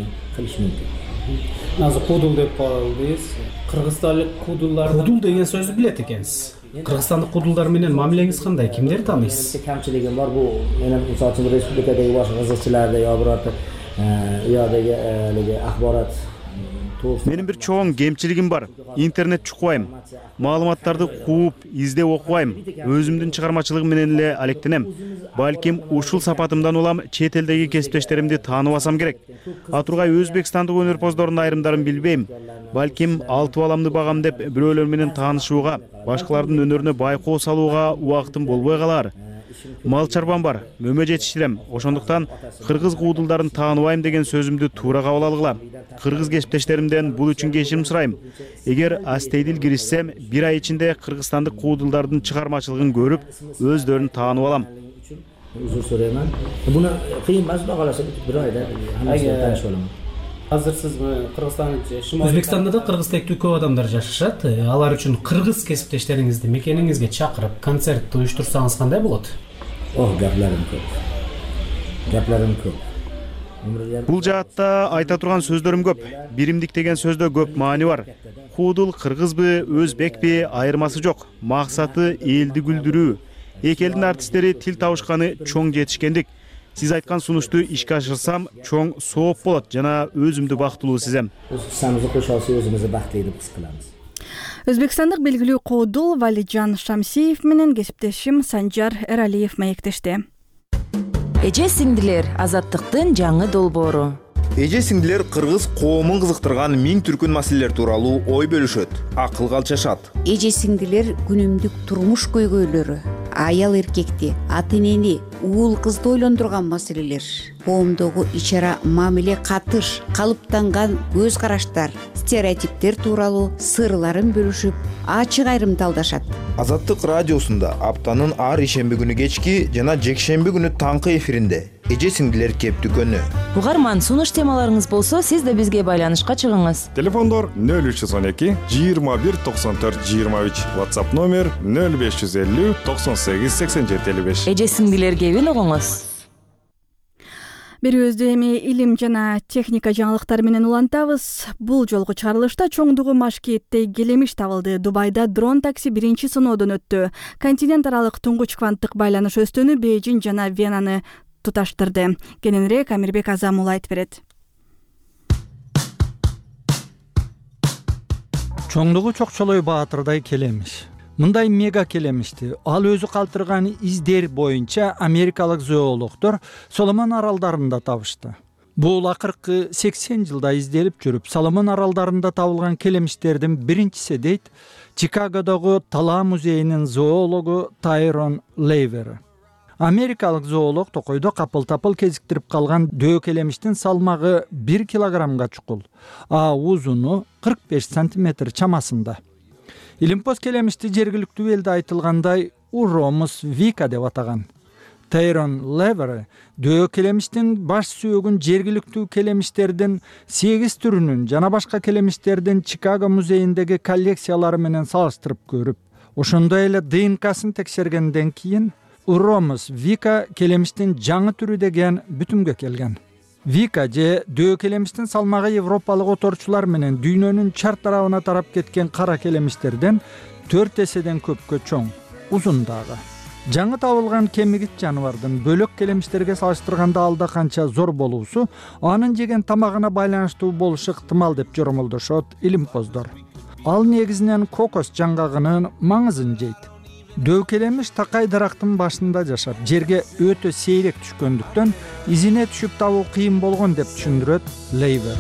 Азыр куудул деп калдыңыз. Кыргызстандык куудулдар. Куудул деген сөздү билет экенсиз. Кыргызстандык куудулдар менен мамилеңиз кандай? Кимдерди тааныйсыз? Камчылыгым бар бул. Менин мисалы үчүн республикадагы башка кызыкчыларды я бирок уядагы ахбарат. Менин бир чоң кемчилигим бар. Интернет чукпайм. Маалыматтарды кууп, издеп окубайм. Өзүмдүн чыгармачылыгым менен эле алектенем. Балким ушул сапатымдан улам чет элдеги кесиптештеримди таанып алсам керек. Атургай Өзбекстандык өнөрпоздордун айрымдарын билбейм. Балким алтı баламды багам деп бирөөлөр менен таанышууга, башкалардын өнөрүнө байкоо салууга убактым болбой калар. Мал чарбам бар, мөмө жетиштирем. Ошондуктан кыргыз куудулдарын тааныбайм деген сөзүмдү туура кабыл алгыла. Кыргыз кесиптештеримден бул үчүн кечирим сурайм. Эгер астейдил киришсем, бир ай ичинде кыргызстандык куудулдардын чыгармачылыгын көрүп, өздөрүн таанып алам. Uzur so'rayman. Buni qiyin emas, xohlasa bir oyda hammasiga tanishib olaman. Азыр сиз Кыргызстандын Өзбекстанда да кыргыз тектүү көп адамдар жашашат. Алар үчүн кыргыз кесиптештериңизди мекениңизге чакырып, концерт уюштурсаңыз кандай болот? Gaplarim ko'p. Gaplarim ko'p. бул жаатта айта турган сөздөрүм көп. Биримдик деген сөздө көп маани бар. Худул кыргызбы, өзбекпи айырмасы жок. Максаты элди күлдүрүү. Эки элдин артисттери тил табышканы чоң жетишкендик. Сиз айткан сунушту ишке ашырсам, чоң сооп болот жана өзүмдү бактылуу сезем. Өзүмүздү бактылуу деп хис кылабыз. Өзбекстандык белгилүү коодул Валиджан Шамсиев менен кесиптешим Санжар Эралиев маектешти. Эже сиңдилер, азаттыктын жаңы долбоору. Эже сиңдилер кыргыз коомун кызыктырган миң түркүн маселелер тууралуу ой бөлүшөт, акыл калчашат. Эже сиңдилер күнүмдүк турмуш көйгөйлөрү, аял эркекти, ата энени, уул кызды ойлондурган маселелер, коомдогу ич-ара мамиле катыш, калыптанган көз караштар, стереотиптер тууралуу сырларын бөлүшүп, ачык айрымталдашат. Азаттык радиосунда аптанын ар ишемби күнү кечки жана жекшемби күнү таңкы эфиринде эже сиңдилер кептүкөнү. Угарман, сунуш темаларыңыз болсо, сиз да бизге байланышка чыгыңыз. Телефондор 0312 21 94 23, WhatsApp номер 0550 98 87 55. Эже сиңдилер кебин угуңуз. Берүүбүздү эми илим жана техника жаңылыктары менен улантабыз. Бул жолку чыгарылышта чоңдугу Машкиеттей келемиш табылды. Дубайда дрон такси биринчи сыноодон өттү. Континент аралык туңгуч кванттык байланыш өстөнү Бейжин жана Венаны туташтырды. Кененирээк Амирбек Азамул айтып берет. Чоңдугу Чокчолой Баатырдай келемиш. Мындай мега келемишти ал өзү калтырган издер боюнча америкалык зоологдор Соломон аралдарында табышты. Бул акыркы 80 жылда изделип жүрүп, Соломон аралдарында табылган келемиштердин биринчиси дейт Чикагодогу Тала музейинин зоологу Тайрон Лейвер. Америкалык зоолог токойдо капыл-тапыл кезиктирип калган дөө келемиштин салмагы 1 килограммга чукул, а узуну 45 сантиметр чамасында. Илимпоз келемишти жергиликтүү элде айтылгандай Уромус Вика деп атаган. Тайрон Левер дөө келемиштин баш сүйөгүн жергиликтүү келемиштердин 8 түрүнүн жана башка келемиштердин Чикаго музейиндеги коллекциялары менен салыштырып көрүп, ошондой эле ДНКсын текшергенден кийин Уромус Вика келемиштин жаңы түрү деген бүтүмгө келген. Вика же дөө келемиштин салмагы европалык оторчулар менен дүйнөнүн чар тарабына тарап кеткен кара келемиштерден 4 эседен көпкө чоң, узун дагы. Жаңы табылган кемигит жаныбардын бөлөк келемиштерге салыштырганда алда канча зор болуусу анын жеген тамагына байланыштуу болушу ыктымал деп жоромолдошот илимпоздор. Ал негизинен кокос жаңгагынын маңызын жейт. Дөө келемиш такай дарактын башында жашап, жерге өтө сейрек түшкөндүктөн изине түшүп табуу кыйын болгон деп түшүндүрөт Лейвер.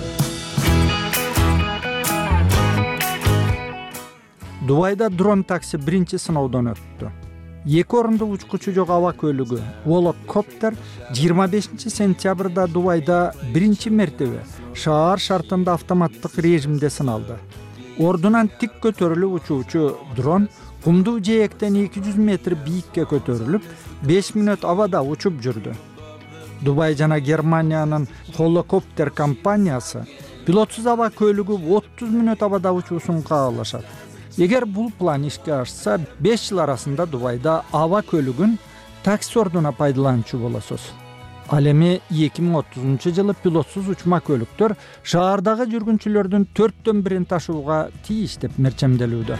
Дубайда дрон такси биринчи сыноодон өттү. 2 орундуу учкучу жок аба көлүгү Волокоптер 25 сентябрда Дубайда биринчи мертебе шаар шартында автоматтык режимде сыналды. Ордунан тик көтөрүлүп учуучу дрон кумдуу жээктен 200 метр бийикке көтөрүлүп, 5 мүнөт абада учуп жүрдү. Дубай жана Германиянын Волокоптер компаниясы пилотсуз аба көлүгү 30 мүнөт абада учуусун каалашат. Эгер бул план ишке ашса, 5 жыл арасында Дубайда аба көлүгүн такси ордуна пайдаланчу болосуз. Ал эми 2030 жылы пилотсуз учма көлүктөр шаардагы жүргүнчүлөрдүн 4төн 1-ин ташууга тийиш деп мерчемделүүдө.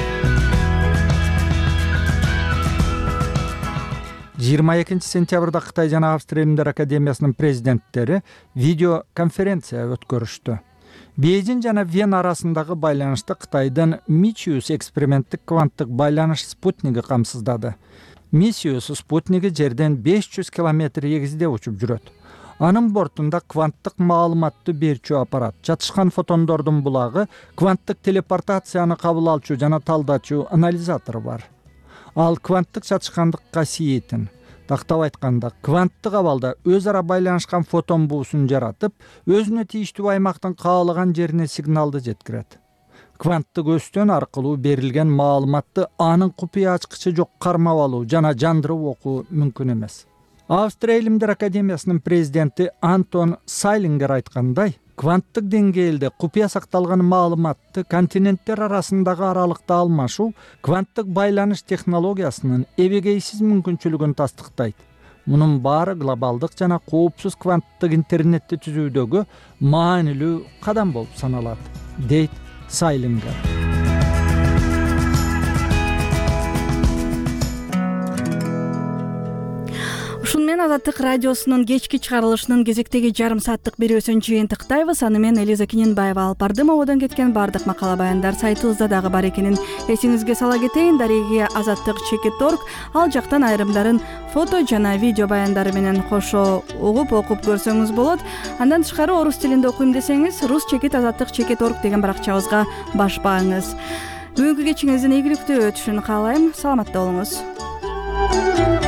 22 сентябрда Кытай жана Австрия Илимдер Академиясынын президенттери видео конференция өткөрүштү. Бейжин жана Вена арасындагы байланышты Кытайдын Мичиус эксперименттик кванттык байланыш спутниги камсыздады. Мичиус спутниги жерден 500 километр эгизде учуп жүрөт. Анын бортунда кванттык маалыматты берчү аппарат, жатышкан фотондордун булагы, кванттык телепортацияны кабыл алчу жана талдачу анализатор бар. Ал кванттык жатышкандык касиетин, тактап айтканда, кванттык абалда өз ара байланышкан фотон буусун жаратып, өзүнө тийиштүү аймактын каалаган жерине сигналды жеткирет. Кванттык өстөн аркылуу берилген маалыматты анын купуя ачкычы жок кармап алуу жана жандырып окуу мүмкүн эмес. Австрия Илимдер Академиясынын президенти Антон Сайлингер айткандай, кванттык деңгээлде купуя сакталган маалыматты континенттер арасындагы аралыкта алмашуу кванттык байланыш технологиясынын эбегейсиз мүмкүнчүлүгүн тастыктайт. мунун баары глобалдык жана коопсуз кванттык интернетти түзүүдөгү маанилүү кадам болуп саналат, дейт Сайлингер. Ушун менен Азаттык радиосунун кечки чыгарылышынын кезектеги жарым сааттык берүүсүн жыйынтыктайбыз. Аны мен Элиза Киненбаева алып бардым. Ободон кеткен бардык макала баяндар сайтыбызда дагы бар экенин эсиңизге сала кетейин. Дареги Азаттык.org ал жактан айрымдарын фото жана видео баяндары менен кошо угуп окуп көрсөңүз болот. Андан тышкары орус тилинде окуйм десеңиз rus.azattyk.org деген баракчабызга башпаңыз. Бүгүнкү кечиңиздин ийгиликтүү өтүшүн каалайм. Саламатта болуңуз.